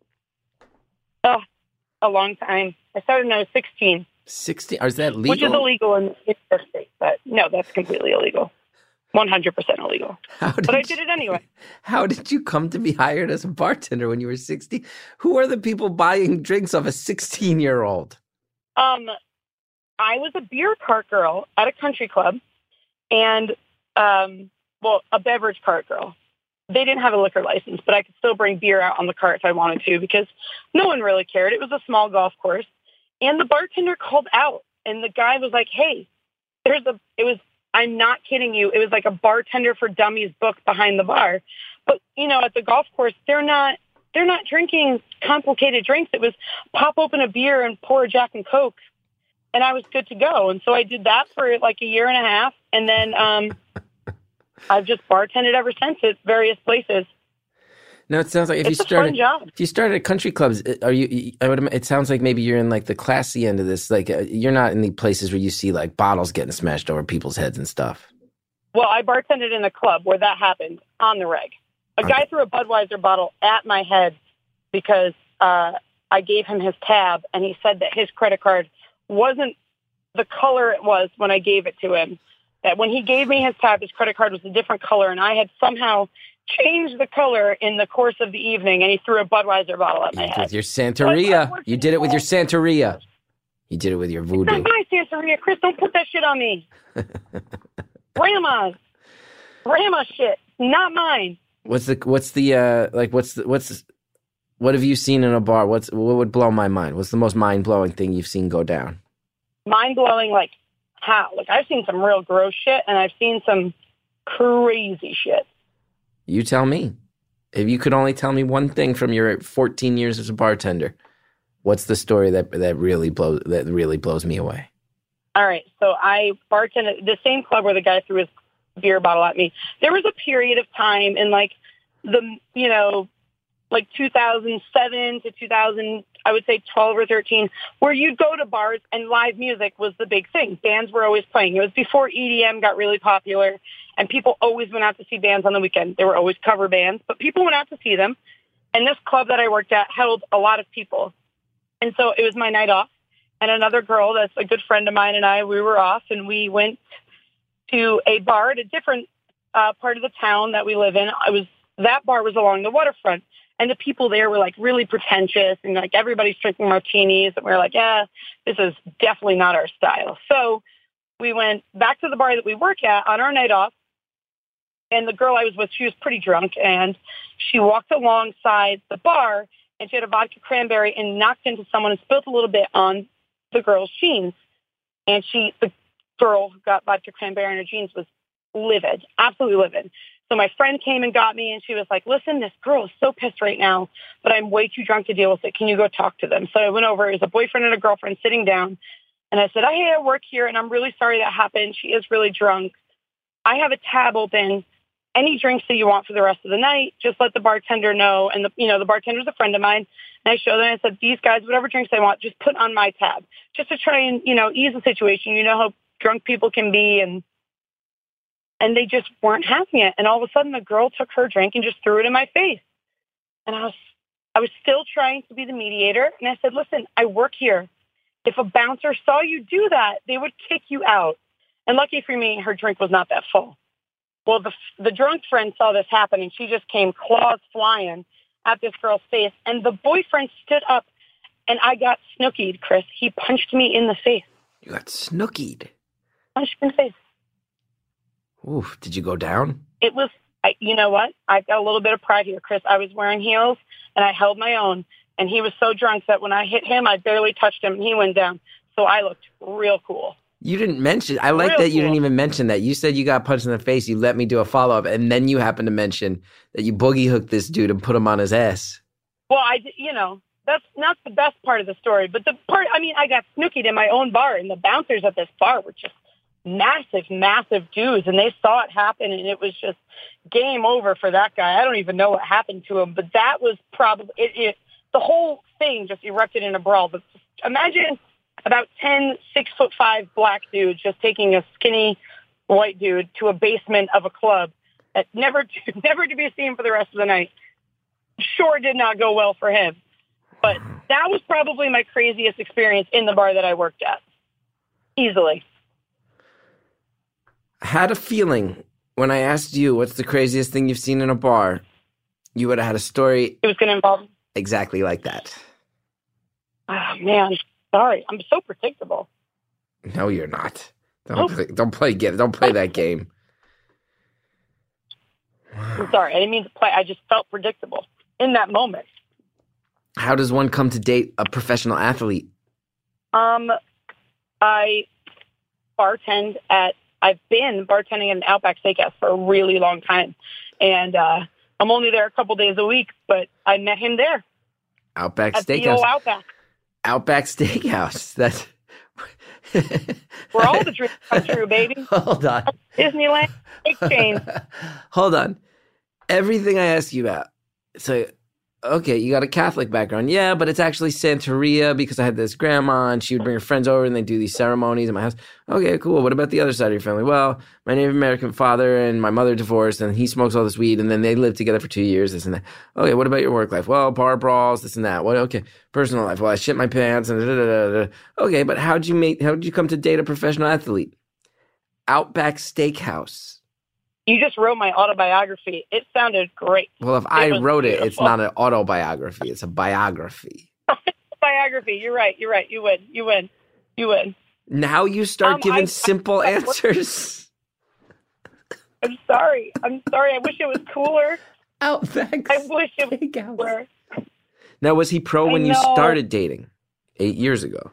Oh, a long time. I started when I was sixteen. sixteen? Is that legal? Which is illegal in the state, but no, that's completely illegal. one hundred percent illegal. But I did it anyway. How did you come to be hired as a bartender when you were sixteen? Who are the people buying drinks of a sixteen-year-old? Um, I was a beer cart girl at a country club, and, um, well, a beverage cart girl. They didn't have a liquor license, but I could still bring beer out on the cart if I wanted to because no one really cared. It was a small golf course, and the bartender called out, and the guy was like, hey, there's a, it was, I'm not kidding you, it was like a Bartender for Dummies book behind the bar. But, you know, at the golf course, they're not, they're not drinking complicated drinks. It was pop open a beer and pour a Jack and Coke. And I was good to go. And so I did that for like a year and a half. And then um, I've just bartended ever since at various places. No, it sounds like if it's you started, a fun job. if you started at country clubs, are you? I would. It sounds like maybe you're in like the classy end of this. Like uh, you're not in the places where you see like bottles getting smashed over people's heads and stuff. Well, I bartended in a club where that happened on the reg. A okay. guy threw a Budweiser bottle at my head because uh, I gave him his tab, and he said that his credit card wasn't the color it was when I gave it to him. That when he gave me his tab, his credit card was a different color, and I had somehow changed the color in the course of the evening, and he threw a Budweiser bottle at my head. With your Santeria. Like, You did it with your Santeria. You did it with your It's voodoo. not my Santeria, Chris. Don't put that shit on me. Grandma's. Grandma shit. Not mine. What's the what's the uh like what's the what's what have you seen in a bar? What's what would blow my mind? What's the most mind blowing thing you've seen go down? Mind blowing, like how? Like I've seen some real gross shit, and I've seen some crazy shit. You tell me. If you could only tell me one thing from your fourteen years as a bartender, what's the story that that really blows that really blows me away? All right, so I bartended at the same club where the guy threw his beer bottle at me. There was a period of time in like the, you know, like two thousand seven to two thousand, I would say twelve or thirteen, where you'd go to bars and live music was the big thing. Bands were always playing. It was before E D M got really popular, and people always went out to see bands on the weekend. There were always cover bands, but people went out to see them. And this club that I worked at held a lot of people. And so it was my night off. And another girl that's a good friend of mine and I, we were off, and we went to a bar at a different uh, part of the town that we live in. I was that bar was along the waterfront, and the people there were like really pretentious, and like everybody's drinking martinis, and we were like, yeah, this is definitely not our style. So we went back to the bar that we work at on our night off, and the girl I was with, she was pretty drunk, and she walked alongside the bar, and she had a vodka cranberry and knocked into someone and spilled a little bit on the girl's jeans, and she the girl who got vodka cranberry in her jeans was livid, absolutely livid. So my friend came and got me, and she was like, listen, this girl is so pissed right now, but I'm way too drunk to deal with it. Can you go talk to them? So I went over. It was a boyfriend and a girlfriend sitting down, and I said, oh, hey, I work here, and I'm really sorry that happened. She is really drunk. I have a tab open. Any drinks that you want for the rest of the night, just let the bartender know. And, the you know, the bartender's a friend of mine. And I showed them, and I said, these guys, whatever drinks they want, just put on my tab, just to try and, you know, ease the situation. You know how drunk people can be, and and they just weren't having it. And all of a sudden, the girl took her drink and just threw it in my face. And I was, I was still trying to be the mediator. And I said, listen, I work here. If a bouncer saw you do that, they would kick you out. And lucky for me, her drink was not that full. Well, the the drunk friend saw this happen, and she just came claws flying at this girl's face. And the boyfriend stood up, and I got snookied, Chris. He punched me in the face. You got snookied. Punched me in the face. Oof. Did you go down? It was, I, you know what? I've got a little bit of pride here, Chris. I was wearing heels, and I held my own. And he was so drunk that when I hit him, I barely touched him, and he went down. So I looked real cool. You didn't mention, I like Real that you cool. didn't even mention that. You said you got punched in the face. You let me do a follow-up, and then you happened to mention that you boogie hooked this dude and put him on his ass. Well, I, you know, that's not the best part of the story. But the part, I mean, I got snookied in my own bar, and the bouncers at this bar were just massive, massive dudes, and they saw it happen, and it was just game over for that guy. I don't even know what happened to him, but that was probably, it, it, the whole thing just erupted in a brawl. But imagine about ten, six foot five black dudes just taking a skinny white dude to a basement of a club that never, to, never to be seen for the rest of the night. Sure did not go well for him. But that was probably my craziest experience in the bar that I worked at. Easily. I had a feeling when I asked you what's the craziest thing you've seen in a bar, you would have had a story It was going to involve... exactly like that. Oh, man. Sorry. I'm so predictable. No, you're not. Don't Oh. play, don't play get don't play that game. I'm sorry. I didn't mean to play. I just felt predictable in that moment. How does one come to date a professional athlete? Um, I bartend at, I've been bartending at an Outback Steakhouse for a really long time. And uh, I'm only there a couple days a week, but I met him there Outback at the old Steakhouse. Outback, Outback Steakhouse. That's where all the dreams come true, baby. Hold on. Disneyland Exchange. Hold on. Everything I ask you about. So, okay, you got a Catholic background. Yeah, but it's actually Santeria because I had this grandma and she would bring her friends over and they do these ceremonies in my house. Okay, cool. What about the other side of your family? Well, my Native American father and my mother divorced and he smokes all this weed and then they lived together for two years, this and that. Okay, what about your work life? Well, bar brawls, this and that. What? Okay, personal life. Well, I shit my pants and da, da, da, da. Okay, but how'd you make, how'd you come to date a professional athlete? Outback Steakhouse. You just wrote my autobiography. It sounded great. Well, if I was wrote it, it's beautiful. not an autobiography. It's a biography. Biography. You're right. You're right. You win. You win. You win. Now you start Um, giving I- simple I- answers. I'm sorry. I'm sorry. I wish it was cooler. Outback I wish it was Steakhouse. cooler. Now, was he pro I when you know. started dating eight years ago?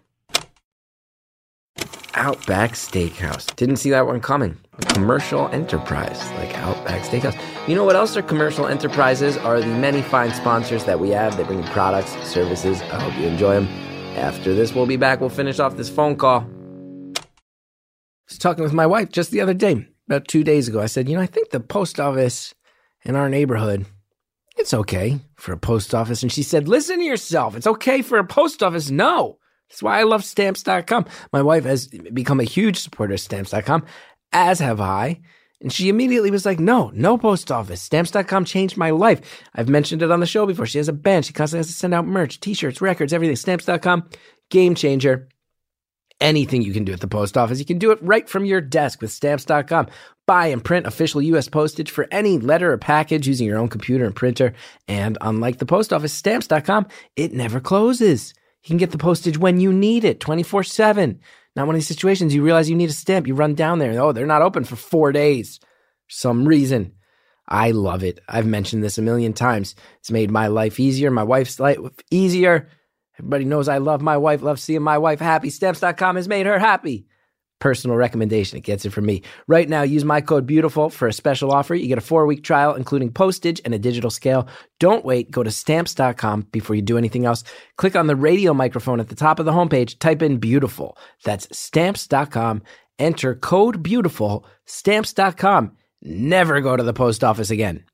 Outback Steakhouse. Didn't see that one coming. A commercial enterprise like Outback Steakhouse. You know what else are commercial enterprises? Are the many fine sponsors that we have. They bring you products, services. I hope you enjoy them. After this, we'll be back. We'll finish off this phone call. I was talking with my wife just the other day, about two days ago. I said, you know, I think the post office in our neighborhood, it's okay for a post office. And she said, listen to yourself. It's okay for a post office. No. That's why I love Stamps dot com. My wife has become a huge supporter of Stamps dot com, as have I. And she immediately was like, no, no post office. Stamps dot com changed my life. I've mentioned it on the show before. She has a band. She constantly has to send out merch, t-shirts, records, everything. Stamps dot com, game changer. Anything you can do at the post office, you can do it right from your desk with Stamps dot com. Buy and print official U S postage for any letter or package using your own computer and printer. And unlike the post office, Stamps dot com, it never closes. You can get the postage when you need it, twenty-four seven. Not one of these situations you realize you need a stamp. You run down there and, oh, they're not open for four days. For some reason. I love it. I've mentioned this a million times. It's made my life easier, my wife's life easier. Everybody knows I love my wife, love seeing my wife happy. Stamps dot com has made her happy. Personal recommendation. It gets it from me. Right now, use my code BEAUTIFUL for a special offer. You get a four-week trial, including postage and a digital scale. Don't wait. Go to Stamps dot com before you do anything else. Click on the radio microphone at the top of the homepage. Type in BEAUTIFUL. That's Stamps dot com. Enter code BEAUTIFUL. Stamps dot com. Never go to the post office again.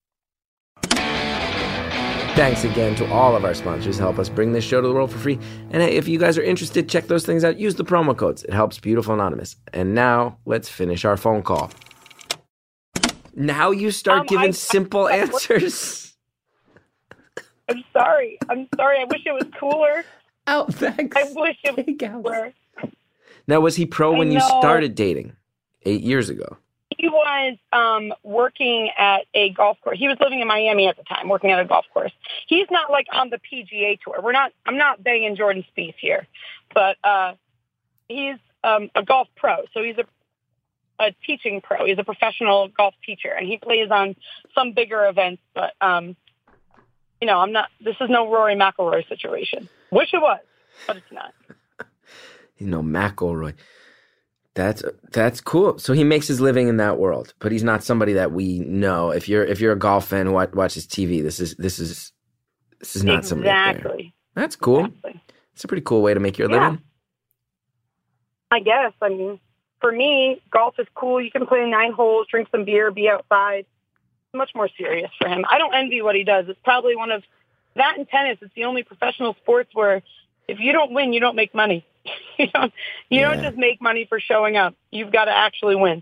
Thanks again to all of our sponsors. Help us bring this show to the world for free. And hey, if you guys are interested, check those things out. Use the promo codes. It helps Beautiful Anonymous. And now, let's finish our phone call. Now you start Um, giving I- simple I- answers. I'm sorry. I'm sorry. I wish it was cooler. Outback I wish it was Steakhouse. cooler. Now, was he pro I when you know. started dating eight years ago? He was um, working at a golf course. He was living in Miami at the time, working at a golf course. He's not like on the P G A tour. We're not. I'm not banging Jordan Spieth here, but uh, he's um, a golf pro. So he's a a teaching pro. He's a professional golf teacher, and he plays on some bigger events. But um, you know, I'm not. This is no Rory McIlroy situation. Wish it was, but it's not. You know, McElroy. That's that's cool. So he makes his living in that world, but he's not somebody that we know. If you're if you're a golf fan who wa- watches T V, this is this is this is not somebody there. Exactly. That's cool. Exactly. It's a pretty cool way to make your Yeah. living. I guess. I mean, for me, golf is cool. You can play nine holes, drink some beer, be outside. It's much more serious for him. I don't envy what he does. It's probably one of that and tennis. It's the only professional sports where if you don't win, you don't make money. you don't, you Yeah. don't just make money for showing up. You've got to actually win.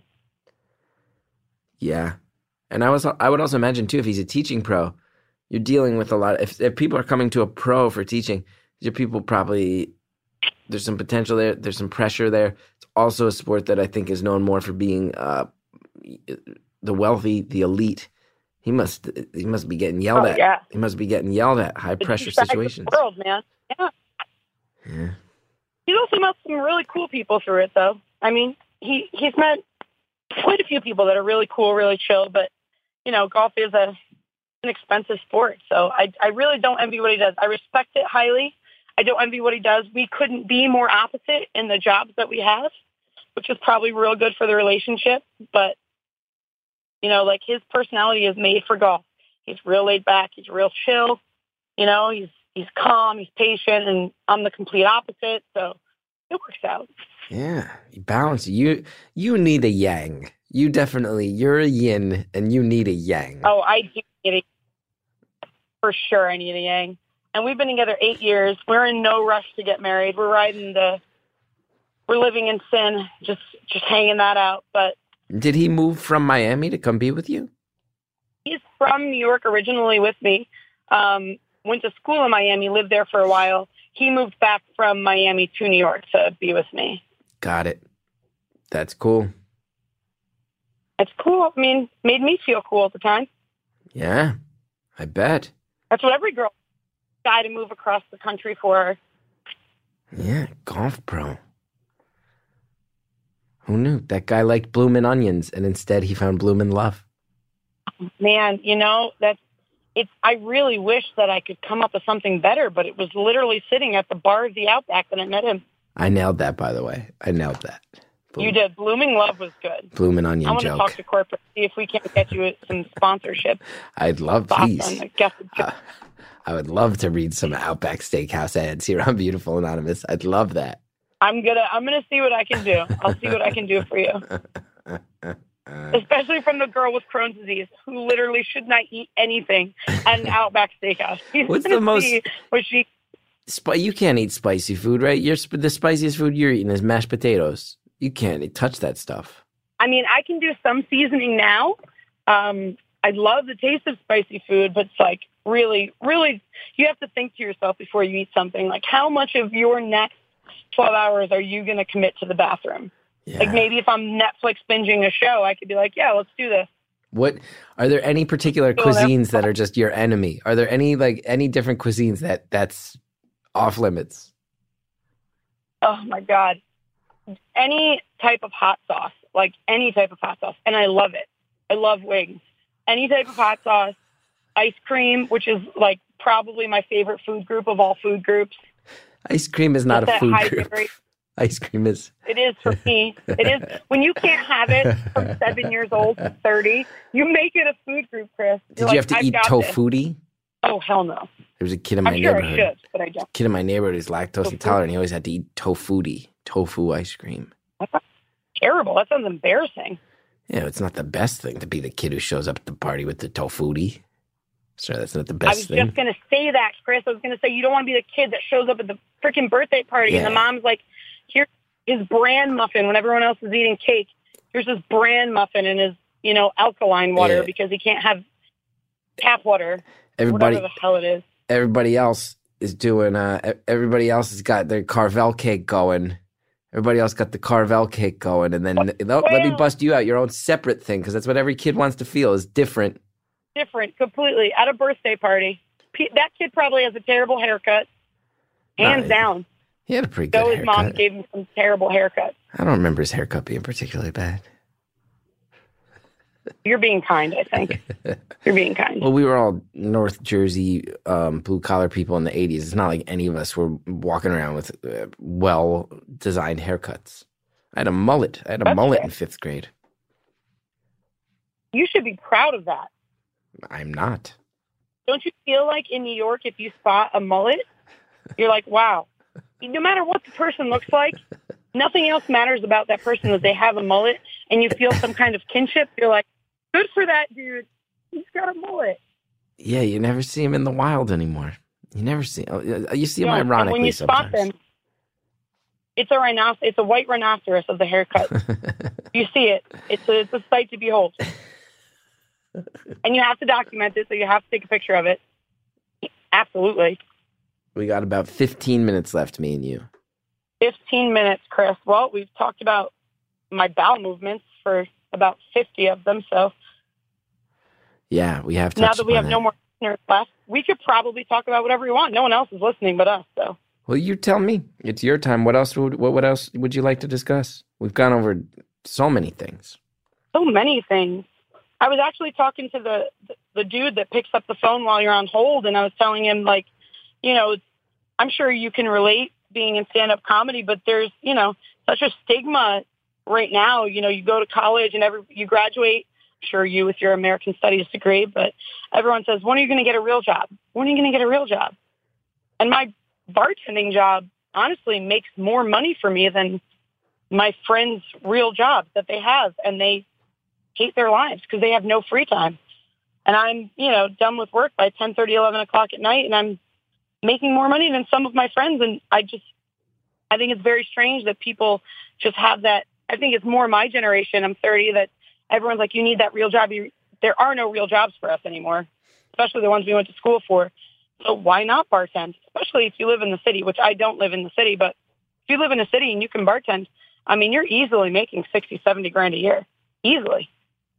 Yeah, and I was I would also imagine too if he's a teaching pro, you're dealing with a lot. If if people are coming to a pro for teaching, your people probably there's some potential there. There's some pressure there. It's also a sport that I think is known more for being uh, the wealthy, the elite. He must he must be getting yelled Oh, at. yeah. He must be getting yelled at. High The pressure douchebag of the situations. world, man. Yeah. Yeah. He's also met some really cool people through it, though. I mean, he he's met quite a few people that are really cool, really chill. But you know, golf is a an expensive sport, so I I really don't envy what he does. I respect it highly. I don't envy what he does. We couldn't be more opposite in the jobs that we have, which is probably real good for the relationship. But you know, like his personality is made for golf. He's real laid back. He's real chill. You know, he's he's calm. He's patient, and I'm the complete opposite. So it works out. Yeah, you balance. You you need a yang. You definitely you're a yin, and you need a yang. Oh, I do need a for sure. I need a yang, and we've been together eight years. We're in no rush to get married. We're riding the. We're living in sin, just just hanging that out. But Did he move from Miami to come be with you? he's from New York originally with me. Um, went to school in Miami, lived there for a while. He moved back from Miami to New York to be with me. Got it. That's cool. It's cool. I mean, made me feel cool at the time. Yeah, I bet. That's what every girl guy to move across the country for. Yeah, golf pro. Who knew? That guy liked bloomin' onions, and instead he found bloomin' love. Man, you know, that's, it's, I really wish that I could come up with something better, but it was literally sitting at the bar of the Outback that I met him. I nailed that, by the way. I nailed that. You did. Blooming Love was good. Bloomin' onion I want joke. to talk to corporate, see if we can't get you some sponsorship. I'd love, Thoughts please. on the guest- Uh, I would love to read some Outback Steakhouse ads here on Beautiful Anonymous. I'd love that. I'm gonna I'm gonna see what I can do. I'll see what I can do for you. Especially from the girl with Crohn's disease who literally should not eat anything at an Outback Steakhouse. She's What's gonna the most- see what she Sp- you can't eat spicy food, right? You're sp- the spiciest food you're eating is mashed potatoes. You can't touch that stuff. I mean, I can do some seasoning now. Um, I love the taste of spicy food, but it's like really, really, you have to think to yourself before you eat something. Like, how much of your next twelve hours are you going to commit to the bathroom? Yeah. Like, maybe if I'm Netflix binging a show, I could be like, yeah, let's do this. What are there any particular Go there. cuisines that are just your enemy? Are there any like any different cuisines that that's off limits? Oh, my God. Any type of hot sauce, like any type of hot sauce. And I love it. I love wings. Any type of hot sauce, ice cream, which is like probably my favorite food group of all food groups. Ice cream is not It's a that food high group. dairy. Ice cream is. It is for me. It is. When you can't have it from seven years old to thirty, you make it a food group, Chris. Did You're you like, have to "I've eat got this." tofuti? Oh, hell no. There was a kid in my I'm sure neighborhood. I should, but I don't. Kid in my neighborhood who's lactose Tofu? intolerant. He always had to eat tofuti, tofu ice cream. That's terrible. That sounds embarrassing. Yeah, it's not the best thing to be the kid who shows up at the party with the tofuti. Sorry, that's not the I best was thing. just going to say that, Chris. I was going to say you don't want to be the kid that shows up at the freaking birthday party and Yeah. the mom's like, here's his bran muffin when everyone else is eating cake. Here's his bran muffin and his, you know, alkaline water Yeah. because he can't have tap water, Everybody, whatever the hell it is. everybody else is doing. Uh, e- everybody else has got their Carvel cake going. Everybody else got the Carvel cake going, and then they'll- let me Well- bust you out your own separate thing because that's what every kid wants to feel is different. Different, completely, at a birthday party. P- that kid probably has a terrible haircut. Hands Nah, down. He had a pretty good So his mom haircut. gave him some terrible haircuts. I don't remember his haircut being particularly bad. You're being kind, I think. You're being kind. Well, we were all North Jersey um, blue collar people in the eighties. It's not like any of us were walking around with uh, well designed haircuts. I had a mullet. I had a That's mullet fair. in fifth grade. You should be proud of that. I'm not. Don't you feel like in New York, if you spot a mullet, you're like, wow. No matter what the person looks like, nothing else matters about that person is they have a mullet, and you feel some kind of kinship. You're like, good for that dude. He's got a mullet. Yeah, you never see him in the wild anymore. You never see. oh, You see him No, and ironically when you spot sometimes. them, it's a rhinoceros. It's a white rhinoceros of the haircut. You see it. It's a, it's a sight to behold. And you have to document it, so you have to take a picture of it. Absolutely. We got about fifteen minutes left, me and you. fifteen minutes, Chris. Well, we've talked about my bowel movements for about fifty of them. So Yeah, we have. now touched that we upon have no more listeners left, we could probably talk about whatever we want. No one else is listening but us. So Well, you tell me. It's your time. What else would what, what else would you like to discuss? We've gone over so many things. so many things. I was actually talking to the the dude that picks up the phone while you're on hold, and I was telling him, like, you know, I'm sure you can relate being in stand-up comedy, but there's, you know, such a stigma right now. You know, you go to college and every you graduate. Sure, you with your American Studies degree, but everyone says, when are you going to get a real job? When are you going to get a real job? And my bartending job, honestly, makes more money for me than my friends' real jobs that they have, and they hate their lives because they have no free time. And I'm, you know, done with work by ten thirty, eleven o'clock at night, and I'm making more money than some of my friends. And I just, I think it's very strange that people just have that. I think it's more my generation. I'm thirty, that everyone's like, you need that real job. You, there are no real jobs for us anymore, especially the ones we went to school for. So why not bartend? Especially if you live in the city, which I don't live in the city, but if you live in a city and you can bartend, I mean, you're easily making sixty, seventy grand a year. Easily.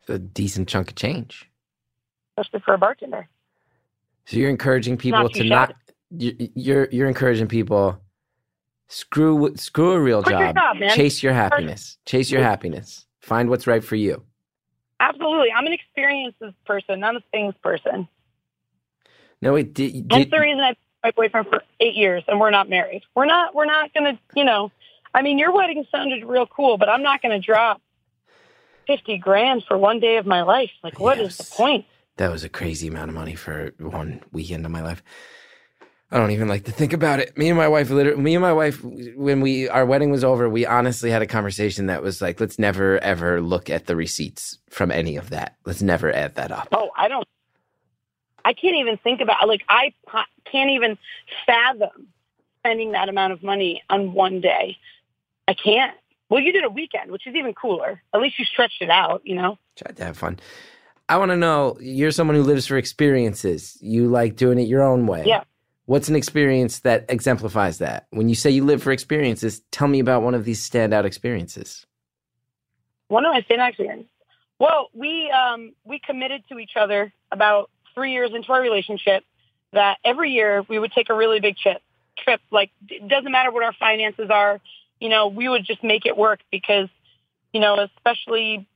a decent chunk of change. Especially for a bartender. So you're encouraging people Not to too not. you- You're you're encouraging people. Screw screw a real Quit your job. job, man. Chase your happiness. Chase your happiness. Find what's right for you. Absolutely. I'm an experiences person, not a things person. No, wait. Did, That's did the reason I've been my boyfriend for eight years and we're not married. We're not, we're not going to, you know, I mean, your wedding sounded real cool, but I'm not going to drop fifty grand for one day of my life. Like, what Yes. is the point? that was a crazy amount of money for one weekend of my life. I don't even like to think about it. Me and my wife, literally, me and my wife, when we our wedding was over, we honestly had a conversation that was like, let's never ever look at the receipts from any of that. Let's never add that up. Oh, I don't, I can't even think about, like, I po- can't even fathom spending that amount of money on one day. I can't. Well, you did a weekend, which is even cooler. At least you stretched it out, you know? Tried to have fun. I want to know, you're someone who lives for experiences. You like doing it your own way. Yeah. What's an experience that exemplifies that? When you say you live for experiences, tell me about one of these standout experiences. One of my standout experiences. Well, we um, we committed to each other about three years into our relationship that every year we would take a really big trip. Trip, like, it doesn't matter what our finances are. You know, we would just make it work because, you know, especially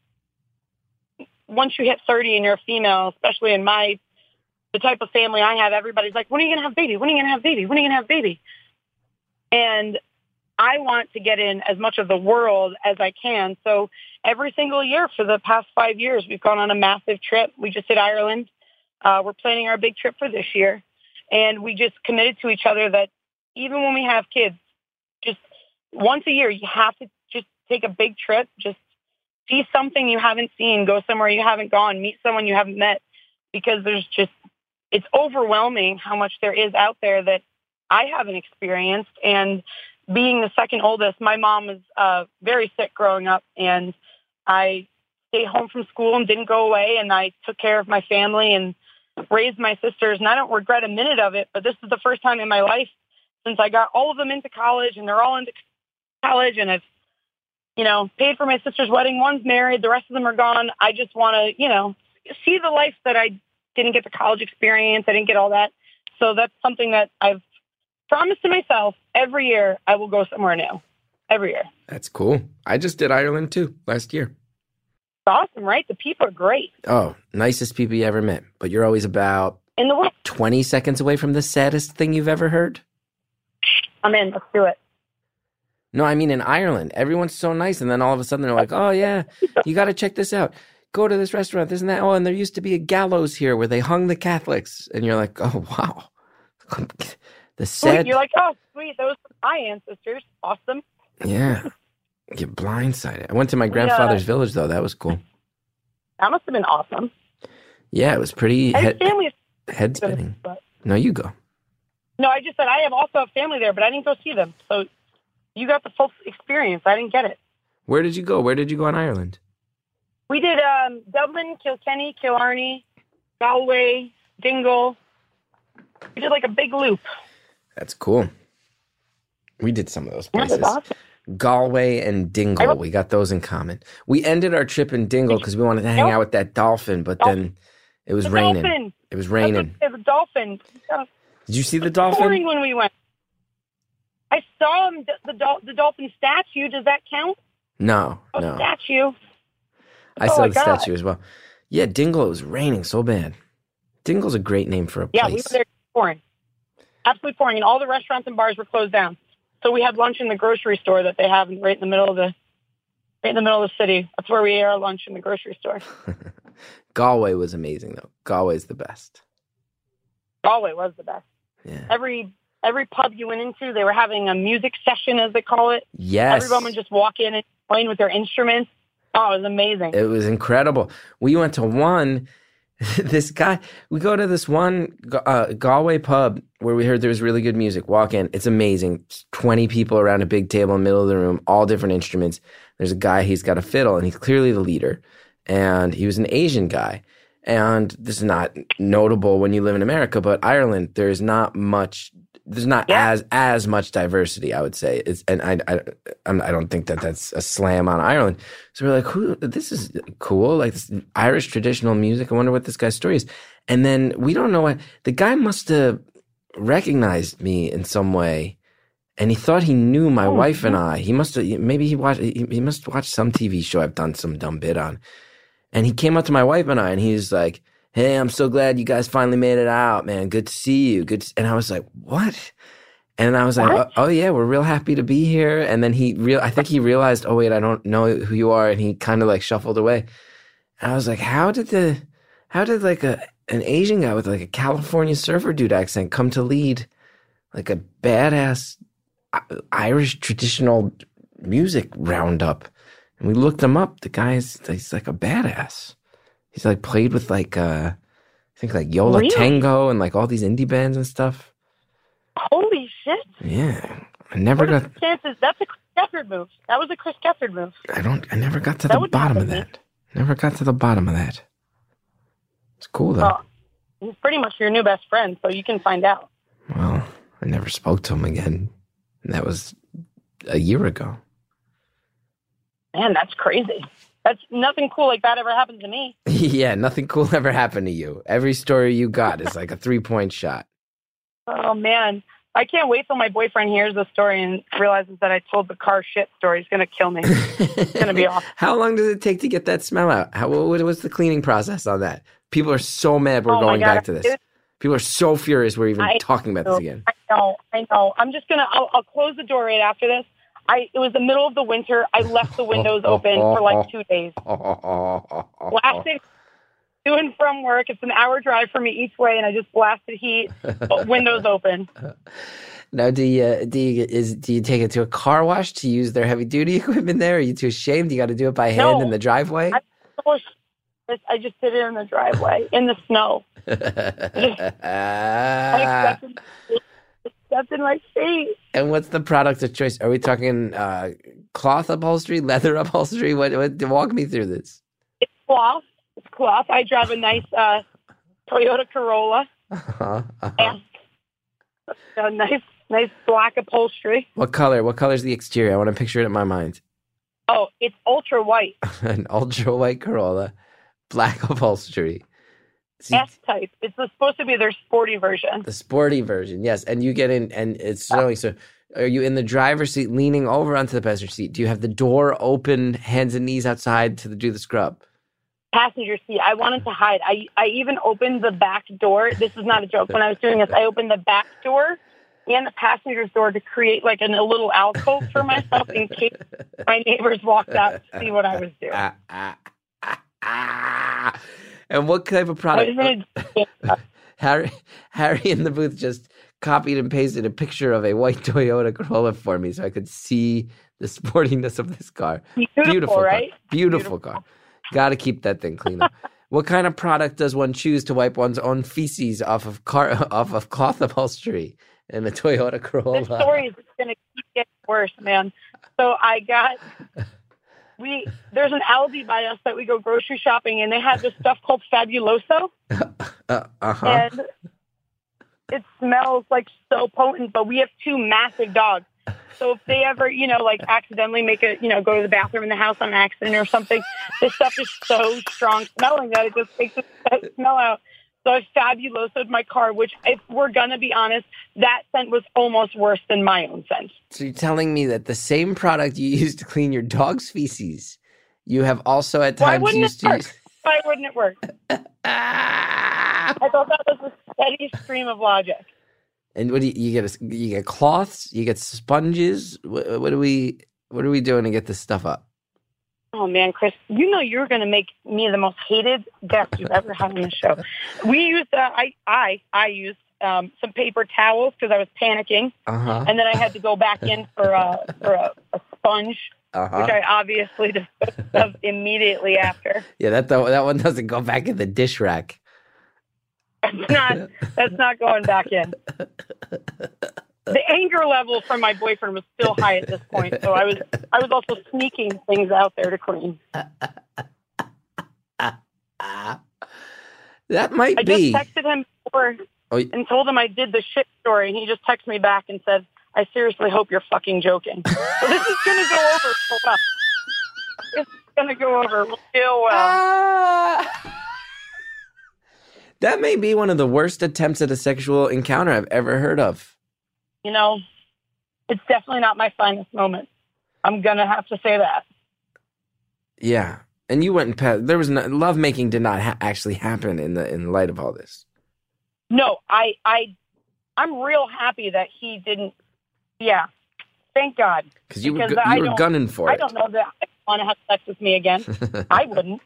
once you hit thirty and you're a female, especially in my, the type of family I have, everybody's like, when are you going to have baby? When are you going to have baby? When are you going to have baby? And I want to get in as much of the world as I can. So every single year for the past five years, we've gone on a massive trip. We just did Ireland. Uh, we're planning our big trip for this year. And we just committed to each other that even when we have kids, just once a year, you have to just take a big trip, just see something you haven't seen, go somewhere you haven't gone, meet someone you haven't met, because there's just, it's overwhelming how much there is out there that I haven't experienced. And being the second oldest, my mom was uh, very sick growing up, and I stayed home from school and didn't go away, and I took care of my family and raised my sisters, and I don't regret a minute of it, but this is the first time in my life since I got all of them into college, and they're all into college, and I've, you know, paid for my sister's wedding. One's married, the rest of them are gone. I just want to, you know, see the life that I didn't get the college experience. I didn't get all that. So that's something that I've promised to myself every year I will go somewhere new. Every year. That's cool. I just did Ireland too last year. It's awesome, right? The people are great. Oh, nicest people you ever met. But you're always about In the world. twenty seconds away from the saddest thing you've ever heard. I'm in. Let's do it. No, I mean in Ireland. Everyone's so nice. And then all of a sudden they're like, oh, yeah, you got to check this out. Go to this restaurant, this and that. Oh, and there used to be a gallows here where they hung the Catholics. And you're like, oh, wow. The sad. Sweet. You're like, oh, sweet. Those were my ancestors. Awesome. Yeah. Get blindsided. I went to my grandfather's village, though. That was cool. That must have been awesome. Yeah, it was pretty I head, have family. head spinning. But, No, you go. no, I just said I have also have family there, but I didn't go see them. So you got the full experience. I didn't get it. Where did you go? Where did you go in Ireland? We did um, Dublin, Kilkenny, Killarney, Galway, Dingle. We did like a big loop. That's cool. We did some of those Yeah, places. that's awesome. Galway and Dingle. We got those in common. We ended our trip in Dingle because we wanted to hang out with that dolphin, but then it was The raining. dolphin. It was That's raining. what- The dolphin. Uh, Did you see the pouring dolphin? when we went. I saw him, the, the, dol- the dolphin statue. Does that count? No, A no. statue. I Oh saw my the God. statue as well. Yeah, Dingle. It was raining so bad. Dingle's a great name for a Yeah, we place. were there pouring. Absolutely pouring. And all the restaurants and bars were closed down. So we had lunch in the grocery store that they have right in the middle of the right in the middle of the city. That's where we ate our lunch, in the grocery store. Galway was amazing, though. Galway's the best. Galway was the best. Yeah. Every every pub you went into, they were having a music session, as they call it. Yes. Everyone would just walk in and playing with their instruments. Oh, it was amazing. It was incredible. We went to one, this guy, we go to this one uh, Galway pub where we heard there was really good music. Walk in, it's amazing. It's twenty people around a big table in the middle of the room, all different instruments. There's a guy, he's got a fiddle, and he's clearly the leader. And he was an Asian guy. And this is not notable when you live in America, but Ireland, there's not much there's not Yeah. as as much diversity, I would say. It's and I I I'm, I don't think that that's a slam on Ireland. So we're like, who? This is cool, like this Irish traditional music. I wonder what this guy's story is. And then we don't know what the guy must have recognized me in some way, and he thought he knew my Oh, wife and yeah. I. He must have maybe he watched he, he must watch some T V show I've done some dumb bit on, and he came up to my wife and I, and he was like, "Hey, I'm so glad you guys finally made it out, man. Good to see you. Good." To, and I was like, "What?" And I was like, What? oh, "Oh yeah, we're real happy to be here." And then he real, I think he realized, "Oh wait, I don't know who you are," and he kind of like shuffled away. And I was like, "How did the, how did like a an Asian guy with like a California surfer dude accent come to lead like a badass I- Irish traditional music roundup?" And we looked him up. The guy's he's like a badass. He's like played with like uh I think like Yola Really? Tango and like all these indie bands and stuff. Holy shit. Yeah. I never What are got the chances? That's a Chris Gethard move. That was a Chris Gethard move. I don't I never got to That the would bottom of happen to me. that. Never got to the bottom of that. It's cool though. Well, he's pretty much your new best friend, so you can find out. Well, I never spoke to him again. And that was a year ago. Man, that's crazy. That's nothing cool like that ever happened to me. Yeah, nothing cool ever happened to you. Every story you got is like a three-point shot. Oh, man. I can't wait till my boyfriend hears the story and realizes that I told the car shit story. He's going to kill me. It's going to be awful. How long does it take to get that smell out? How what was the cleaning process on that? People are so mad we're Oh, my going God. back to this. It- People are so furious we're even I talking about know, this again. I know, I know. I'm just going to, I'll, I'll close the door right after this. I, it was the middle of the winter. I left the windows open for like two days. Blasted to and from work. It's an hour drive for me each way, and I just blasted heat, but windows open. Now, do you do you is do you take it to a car wash to use their heavy duty equipment there? Are you too ashamed? You got to do it by hand No. in the driveway. I, I just did it in the driveway, in the snow. I accepted, accepted my fate. And what's the product of choice? Are we talking uh, cloth upholstery, leather upholstery? What, what? Walk me through this. It's cloth. It's cloth. I drive a nice uh, Toyota Corolla. Uh-huh, uh-huh. And a nice, nice black upholstery. What color? What color's the exterior? I want to picture it in my mind. Oh, it's ultra white. An ultra white Corolla, black upholstery. See, S-type. It's supposed to be their sporty version. the sporty version, yes. And you get in, and it's snowing. So, are you in the driver's seat, leaning over onto the passenger seat? Do you have the door open, hands and knees outside to do the scrub? Passenger seat. I wanted to hide. I I even opened the back door. This is not a joke. When I was doing this, I opened the back door and the passenger's door to create like an, a little alcove for myself in case my neighbors walked out to see what I was doing. Ah, ah, ah, ah. And what type of I product? was gonna, Harry, Harry in the booth just copied and pasted a picture of a white Toyota Corolla for me so I could see the sportiness of this car. beautiful, car. right? Beautiful, Beautiful. car. Got to keep that thing clean up. What kind of product does one choose to wipe one's own feces off of car off of cloth upholstery in a Toyota Corolla? This story is going to keep getting worse, man. So I got, we, there's an Aldi by us that we go grocery shopping, and they have this stuff called Fabuloso, Uh, uh-huh. and it smells like so potent, but we have two massive dogs. So if they ever, you know, like accidentally make a, you know, go to the bathroom in the house on accident or something, this stuff is so strong smelling that it just takes the smell out. So I fabulosoed my car, which if we're going to be honest, that scent was almost worse than my own scent. So you're telling me that the same product you use to clean your dog's feces, you have also at Why times wouldn't used it work? to use... Why wouldn't it work? Ah! I thought that was a steady stream of logic. And what do you, you get? A, you get cloths. You get sponges. What, what are we? What are we doing to get this stuff up? Oh, man, Chris, you know you're going to make me the most hated guest you've ever had on the show. We used, uh, I, I, I used um, some paper towels because I was panicking, Uh huh. and then I had to go back in for, uh, for a, a sponge, Uh which huh. I obviously disposed of immediately after. Yeah, that that one doesn't go back in the dish rack. That's not, that's not going back in. The anger level from my boyfriend was still high at this point, so I was I was also sneaking things out there to clean. That might I just be. texted him before Oh, y- and told him I did the shit story. And he just texted me back and said, I seriously hope you're fucking joking. So this is going to go over so well. This is going to go over real well. Ah. That may be one of the worst attempts at a sexual encounter I've ever heard of. You know, it's definitely not my finest moment. I'm going to have to say that. Yeah. And you went and passed. There was no, lovemaking did not ha- actually happen in the in light of all this. No, I, I, I'm real happy that he didn't. Yeah. Thank God. Cause you because were, gu- I you were don't- gunning for I it. don't know that I want to have sex with me again. I wouldn't.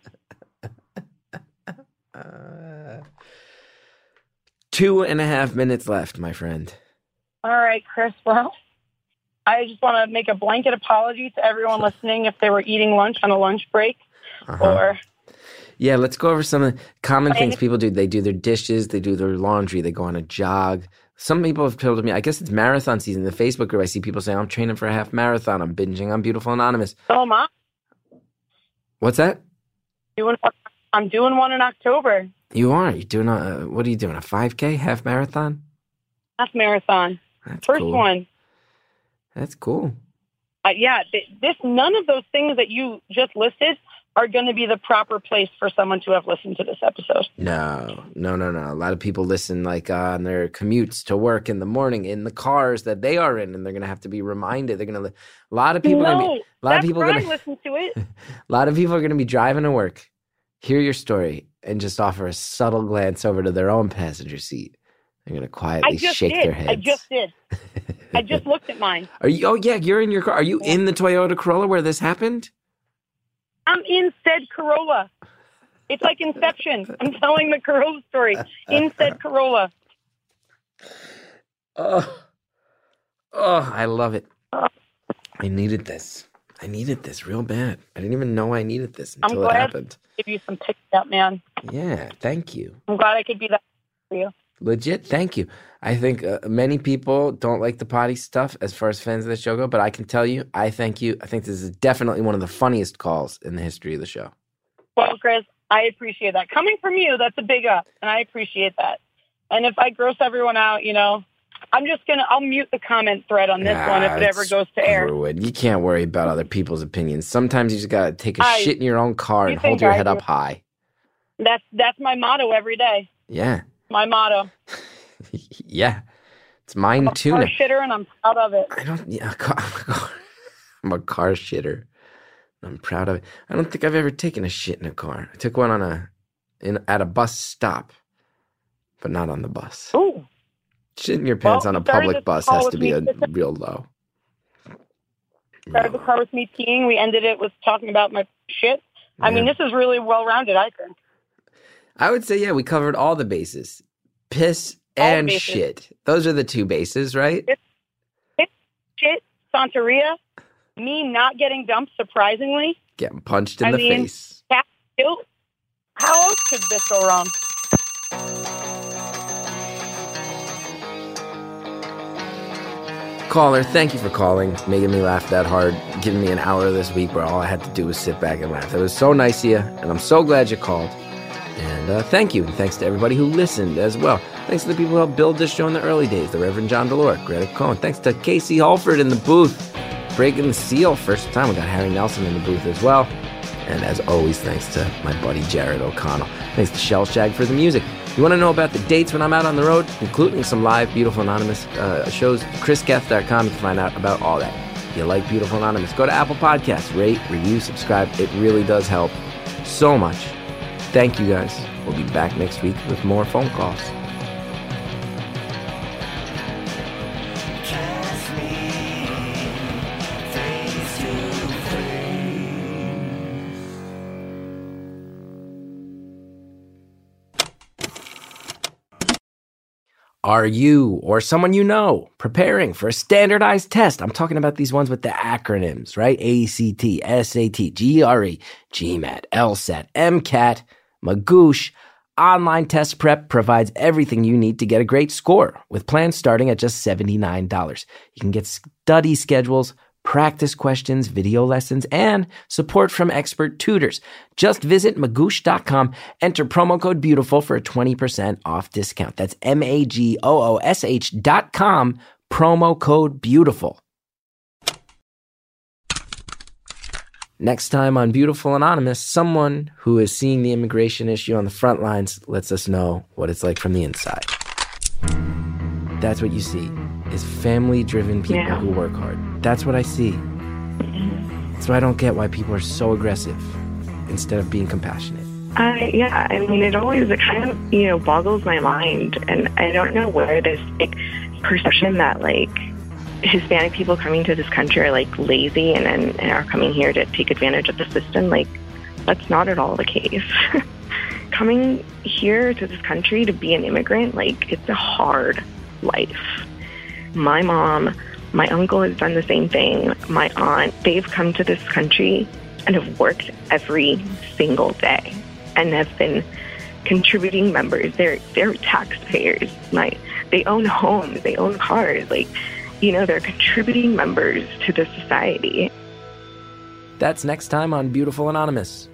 Uh, two and a half minutes left, my friend. All right, Chris. Well, I just want to make a blanket apology to everyone listening if they were eating lunch on a lunch break. Uh-huh. Or Yeah, let's go over some of the common I- things people do. They do their dishes, they do their laundry, they go on a jog. Some people have told me, I guess it's marathon season. The Facebook group, I see people saying, I'm training for a half marathon. I'm binging on Beautiful Anonymous. so am I. What's that? Doing one, I'm doing one in October. You are? You're doing a, what are you doing, a five K, half marathon? Half marathon. That's First cool. one. That's cool. Uh, yeah, th- this none of those things that you just listed are going to be the proper place for someone to have listened to this episode. No, no, no, no. A lot of people listen like uh, on their commutes to work in the morning in the cars that they are in, and they're going to have to be reminded. They're going to, a lot of people, no, gonna be, a lot that's of people are where going I to, listen to it. a lot of people are going to be driving to work, hear your story, and just offer a subtle glance over to their own passenger seat. They're going to quietly I just shake did. their heads. I just did. I just looked at mine. Are you? Oh yeah, you're in your car. Are you in the Toyota Corolla where this happened? I'm in said Corolla. It's like Inception. I'm telling the Corolla story in said Corolla. Oh, oh, I love it. I needed this. I needed this real bad. I didn't even know I needed this I'm until it glad happened. I give you some tips out, man. Yeah, thank you. I'm glad I could be that for you. Legit, thank you. I think uh, many people don't like the potty stuff as far as fans of the show go, but I can tell you, I thank you. I think this is definitely one of the funniest calls in the history of the show. Well, Chris, I appreciate that. Coming from you, that's a big up, and I appreciate that. And if I gross everyone out, you know, I'm just going to, I'll mute the comment thread on this Ah, one if it ever goes to air. screw it. You can't worry about other people's opinions. Sometimes you just got to take a I- shit in your own car you and hold think your I head do. up high. That's that's my motto every day. Yeah. My motto. Yeah. It's mine I'm too. a car now. shitter, and I'm proud of it. I don't, yeah, I'm a car shitter. I'm proud of it. I don't think I've ever taken a shit in a car. I took one on a, in at a bus stop, but not on the bus. Ooh. Shit in your pants Well, on a you started public this bus call has with to be a me. real low. Started the car with me peeing. We ended it with talking about my shit. I mean, Yeah. this is really well-rounded, I think. I would say, yeah, we covered all the bases. Piss and bases. shit. Those are the two bases, right? Shit, Santeria, me not getting dumped, surprisingly. Getting punched in I the mean- face. Cat guilt. How else could this go wrong? Caller, thank you for calling, making me laugh that hard, giving me an hour this week where all I had to do was sit back and laugh. It was so nice of you, and I'm so glad you called. And uh, thank you. And thanks to everybody who listened as well. Thanks to the people who helped build this show in the early days, the Reverend John Delore, Greta Cohen. Thanks to Casey Halford in the booth, breaking the seal. First time we got Harry Nelson in the booth as well. And as always, thanks to my buddy Jared O'Connell. Thanks to Shell Shag for the music. You want to know about the dates when I'm out on the road, including some live Beautiful Anonymous uh, shows, chris geth dot com. You can find out about all that. If you like Beautiful Anonymous, go to Apple Podcasts, rate, review, subscribe. It really does help so much. Thank you, guys. We'll be back next week with more phone calls. Kiss me face to face. Are you or someone you know preparing for a standardized test? I'm talking about these ones with the acronyms, right? A C T, S A T, G R E, GMAT, LSAT, MCAT, Magoosh. Online Test Prep provides everything you need to get a great score with plans starting at just seventy-nine dollars. You can get study schedules, practice questions, video lessons, and support from expert tutors. Just visit magoosh dot com, enter promo code BEAUTIFUL for a twenty percent off discount. That's M A G O O S H dot com, promo code BEAUTIFUL. Next time on Beautiful Anonymous, someone who is seeing the immigration issue on the front lines lets us know what it's like from the inside. That's what you see, is family-driven people yeah. who work hard. That's what I see. So I don't get why people are so aggressive instead of being compassionate. Uh, yeah, I mean, it always it kind of, you know, boggles my mind. And I don't know where this like, perception that, like, Hispanic people coming to this country are, like, lazy and, and, and are coming here to take advantage of the system. Like, that's not at all the case. Coming here to this country to be an immigrant, like, it's a hard life. My mom, my uncle has done the same thing. My aunt, they've come to this country and have worked every single day and have been contributing members. They're, they're taxpayers. My, they own homes. They own cars. Like, you know, they're contributing members to the society. That's next time on Beautiful Anonymous.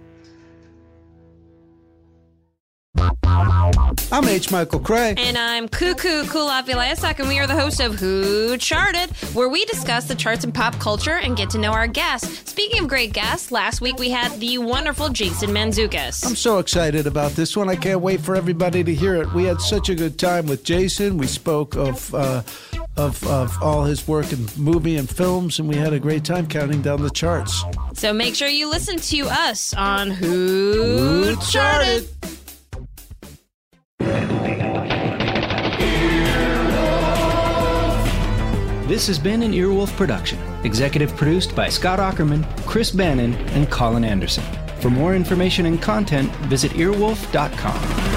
I'm H. Michael Cray. And I'm Cuckoo Kulafiliasak, and we are the hosts of Who Charted, where we discuss the charts and pop culture and get to know our guests. Speaking of great guests, last week we had the wonderful Jason Mantzoukas. I'm so excited about this one. I can't wait for everybody to hear it. We had such a good time with Jason. We spoke of uh, of, of all his work in movie and films, and we had a great time counting down the charts. So make sure you listen to us on Who, Who Charted. This has been an Earwolf production, executive produced by Scott Aukerman, Chris Bannon, and Colin Anderson. For more information and content, visit earwolf dot com.